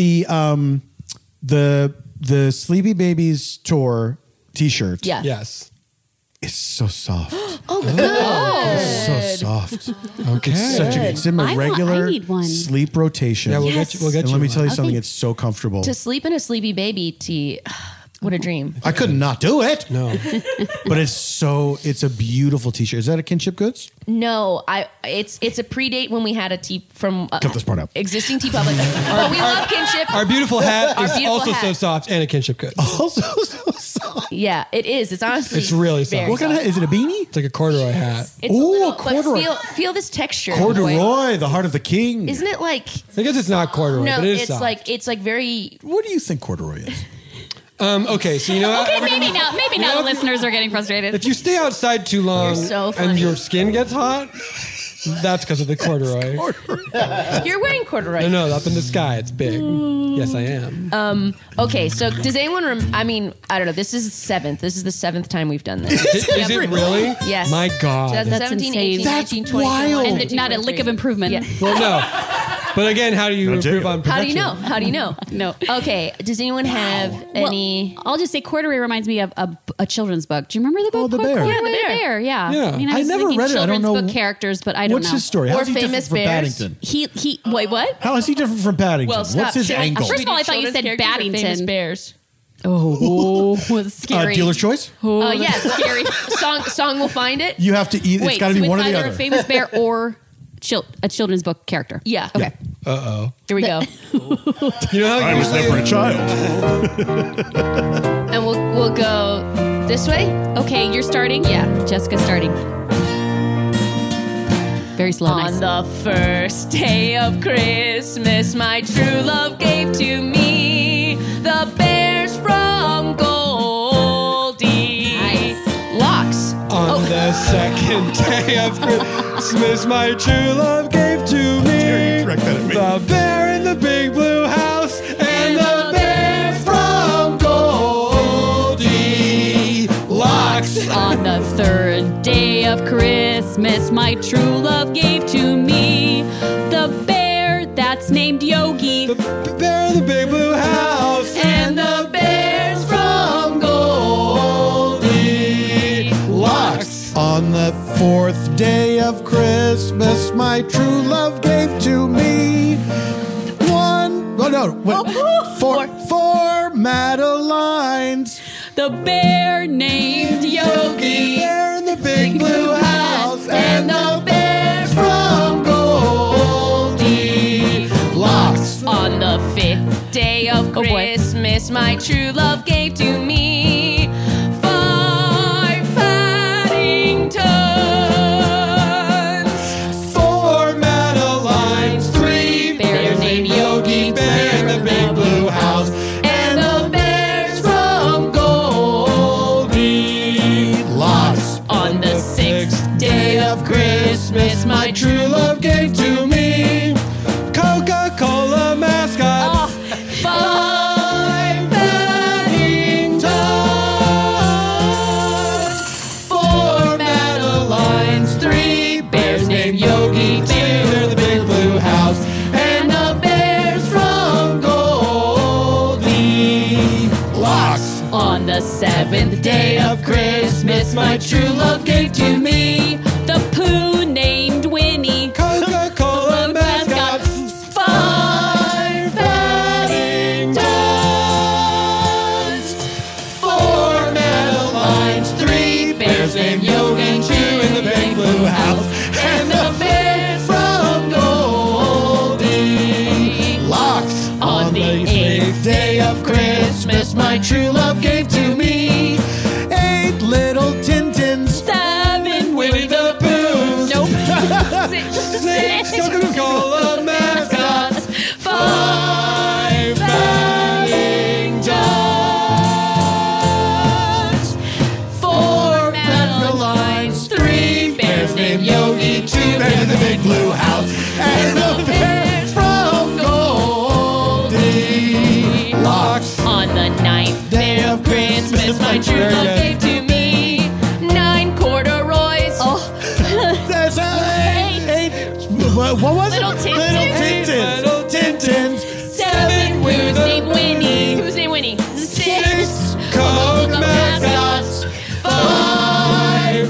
the Sleepy Babies tour T-shirt Yeah. Yes. is so soft. Oh, good. It's so soft. Okay. It's such a. It's in I a want- I regular need one. sleep rotation. Yeah, we'll Yes. get you. We'll get and you. let me one. tell you something. Okay. It's so comfortable. To sleep in a sleepy baby tee. What a dream. I could not do it. No. But it's a beautiful T-shirt. Is that a Kinship Goods? No, it's a predate when we had a tea from Cut this part out. existing Tea Public. But we love kinship. Our beautiful hat Our is beautiful also so hat. soft and a kinship good. Also so soft. Yeah, it is. It's honestly It's really very soft. What kind of hat? Is it a beanie? It's like a corduroy hat. It's Ooh, a little, a corduroy. But feel this texture. Corduroy, the heart of the king. Isn't it like I guess it's not corduroy, no? but it is It's soft. it's like very. What do you think corduroy is? Okay, so you know Okay, what? maybe now the listeners are getting frustrated. If you stay outside too long You're so and funny. your skin gets hot, that's because of the corduroy. You're wearing corduroy. No, up in the sky, it's big. Yes, I am. Okay, so does anyone? I mean, I don't know. This is the 7th. This is the 7th time we've done this. Is it really? Yes. My God. 2017, insane. 18, That's 19, 20, wild. 21, And not a lick of 23. improvement. Yeah. Well, no. But again, how do you I'll take improve it. on How do perfection? you know? How do you know? No. Okay. Does anyone have any? I'll just say corduroy reminds me of a children's book. Do you remember the book? Oh, the called bear. Corduroy Yeah, the bear. Yeah. Yeah. I mean, I I was never thinking read it. I don't children's know- book characters, but I don't What's know. his story? How Or is he famous different from bears? Paddington? He wait, what? How is he different from Paddington? Well, stop. What's his Should I- angle? First of all, I thought you Children's said characters or Famous Paddington. bears. Oh, that's scary. Dealer's choice? Yes. Scary. Song will find it. You have to eat. Wait, It's got to so be one or it's the either other. a famous bear or a children's book character. Yeah. Okay. Uh-oh. Here we go. You know how I was never a child. And we'll go this way. Okay, you're starting? Yeah. Jessica's starting. Very slow. On Nice. the first day of Christmas, my true love gave to me the bears from Goldie. Nice. Locks. On the second day of Christmas, my true love gave to me dare you direct that at me. the bear in the big blue house and the bear from Goldie. Locks. On the third day of Christmas, my true love gave to me the bear that's named Yogi. The bear in the big blue house And the bears from Goldie. Locks. On the fourth day of Christmas, my true love gave to me four Madelines. The bear named Yogi. Bear in the big blue house and the bears from Goldie. Locks. On the fifth day of boy. Christmas, my true love gave to me 5 Paddingtons. 4 Madelines, 3 Bears named Yogi, bear in the big blue house and the bears from Goldie. Locks. On the sixth day of Christmas, my true love gave to me Coca-Cola mascot. 5 Paddingtons. 4 Madelines, 3 bears named Yogi, Bear in the big blue house and the bears from Goldie. Locks. On the seventh day of Christmas, my true love gave to me The poo named Winnie. Coca-Cola mascot. 5 Paddingtons. 4 Madelines, 3 bears named Yogi, 2 in the big blue house, and the bears from Goldie. Locks. On the eighth day of Christmas, my true love gave to me 8 little Tintins. 7 Winnie the Poohs. Nope. 6 Coca-Cola mascots. 5 Paddingtons. 4 Madelines, 3 bears named Yogi, 2 bears in the big blue house, and the bears from Goldie. Locks. On the ninth day of Christmas, my true love gave to me 9 corduroys. There's 8. What was Little it? Tintins. Little Tintins. 7 who's named Winnie. Who's named Winnie? 6 Coke mascots. 5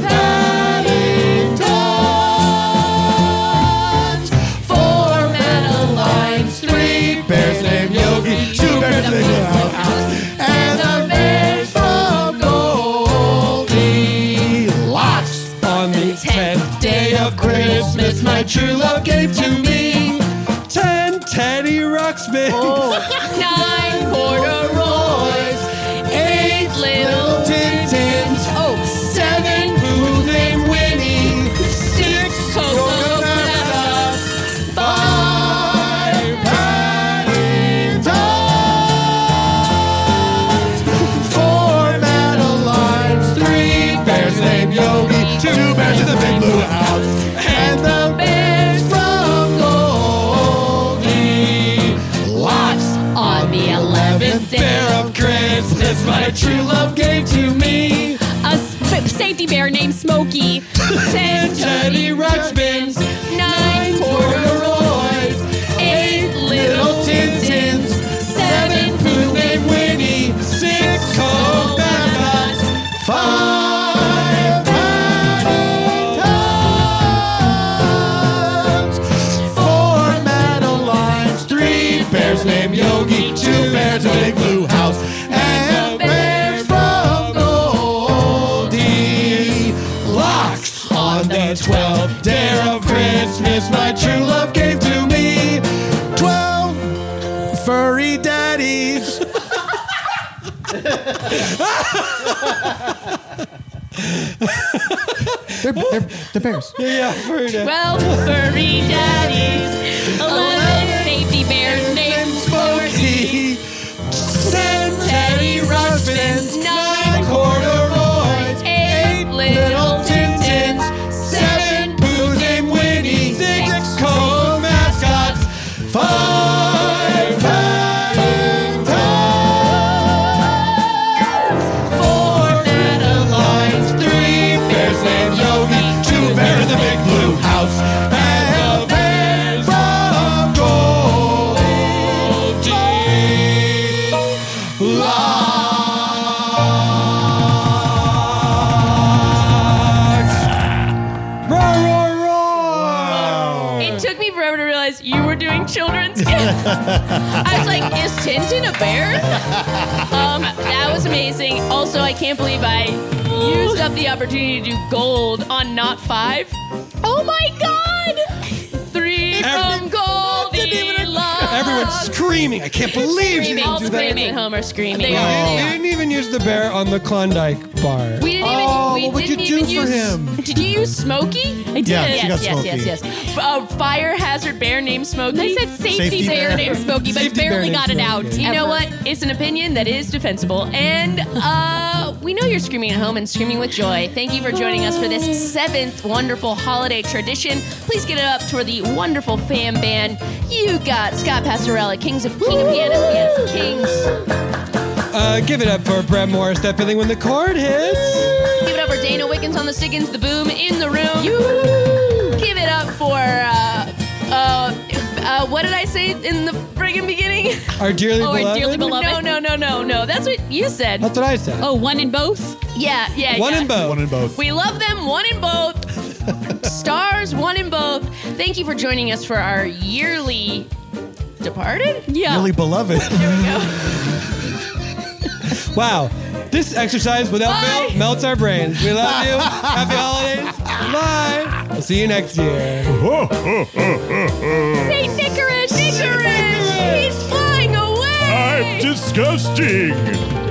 Paddingtons. 4 Madelines, 3 bears named Yogi, 2 bears in the big blue house, and the bears from Goldie. Locks. On the 10th day of Christmas, my true love gave to me 10 Teddy Ruxpin. 9 corduroys. 8 little Tintins. 7 who's named Winnie. 6 Coca mascots. 5 Paddingtons. 4 Madelines. 3 bears named Yogi. 2 bears in the big blue house, and the bears from Goldie. Locks. On the 11th day of Christmas, my true love gave to me A safety bear named Smokey. 10 Teddy Ruxpins, 9 corduroys, 8 little Tintins, 7 who's named Winnie, 6 Coke mascots, 5 Paddingtons, 4 Madelines, 3 bears named Yogi, 2 bears in a big blue house, and the bears from Goldie. Locks. On the 12th day of Christmas, my furry daddies. They're bears. Yeah, furry daddies. 12 furry daddies, 11 safety bears named Sporty, 10 Teddy Ruxpins, 9 corduroys, 8 little Tintins, 7 Poos named Winnie, 6 coat mascots, 5 Paddingtons, 4 Natalines, 3 bears named Yogi, 2 bears in the big blue house, and a bear from It took me forever to realize you were doing children's. I was like, is Tintin a bear? That was amazing. Also, I can't believe I used up the opportunity to do gold on not 5. Oh my God! 3 from Goldilocks. Everyone's screaming. I can't believe you didn't do that. Screaming. Homer screaming. They didn't even use the bear on the Klondike bar. We didn't even. what would you do for him? Did you use Smokey? I did. Yeah, she got yes. Fire hazard bear named Smokey. I said safety bear named Smokey, but Safety bear barely named got it Smokey. out. You know ever. what? It's an opinion that is defensible. And we know you're screaming at home and screaming with joy. Thank you for joining us for this 7th wonderful holiday tradition. Please get it up for the wonderful fam band. You got Scott Pastorella, King of Pianists, and Kings. Give it up for Brett Morris step filling when the chord hits. Give it up for Dana Wickens on the Stiggins, the boom in the room. Give it up for, what did I say in the friggin' beginning? Our dearly Oh, our beloved. dearly beloved. No. That's what you said. That's what I said. Oh, one in both? Yeah. One in both. One in both. We love them, one in both. Stars, one in both. Thank you for joining us for our yearly Departed? Yeah. Really beloved. There we go. Wow. This exercise, without Bye. fail, melts our brains. We love you. Happy holidays. Bye. We'll see you next year. St. Nicholas! He's flying away! I'm disgusting.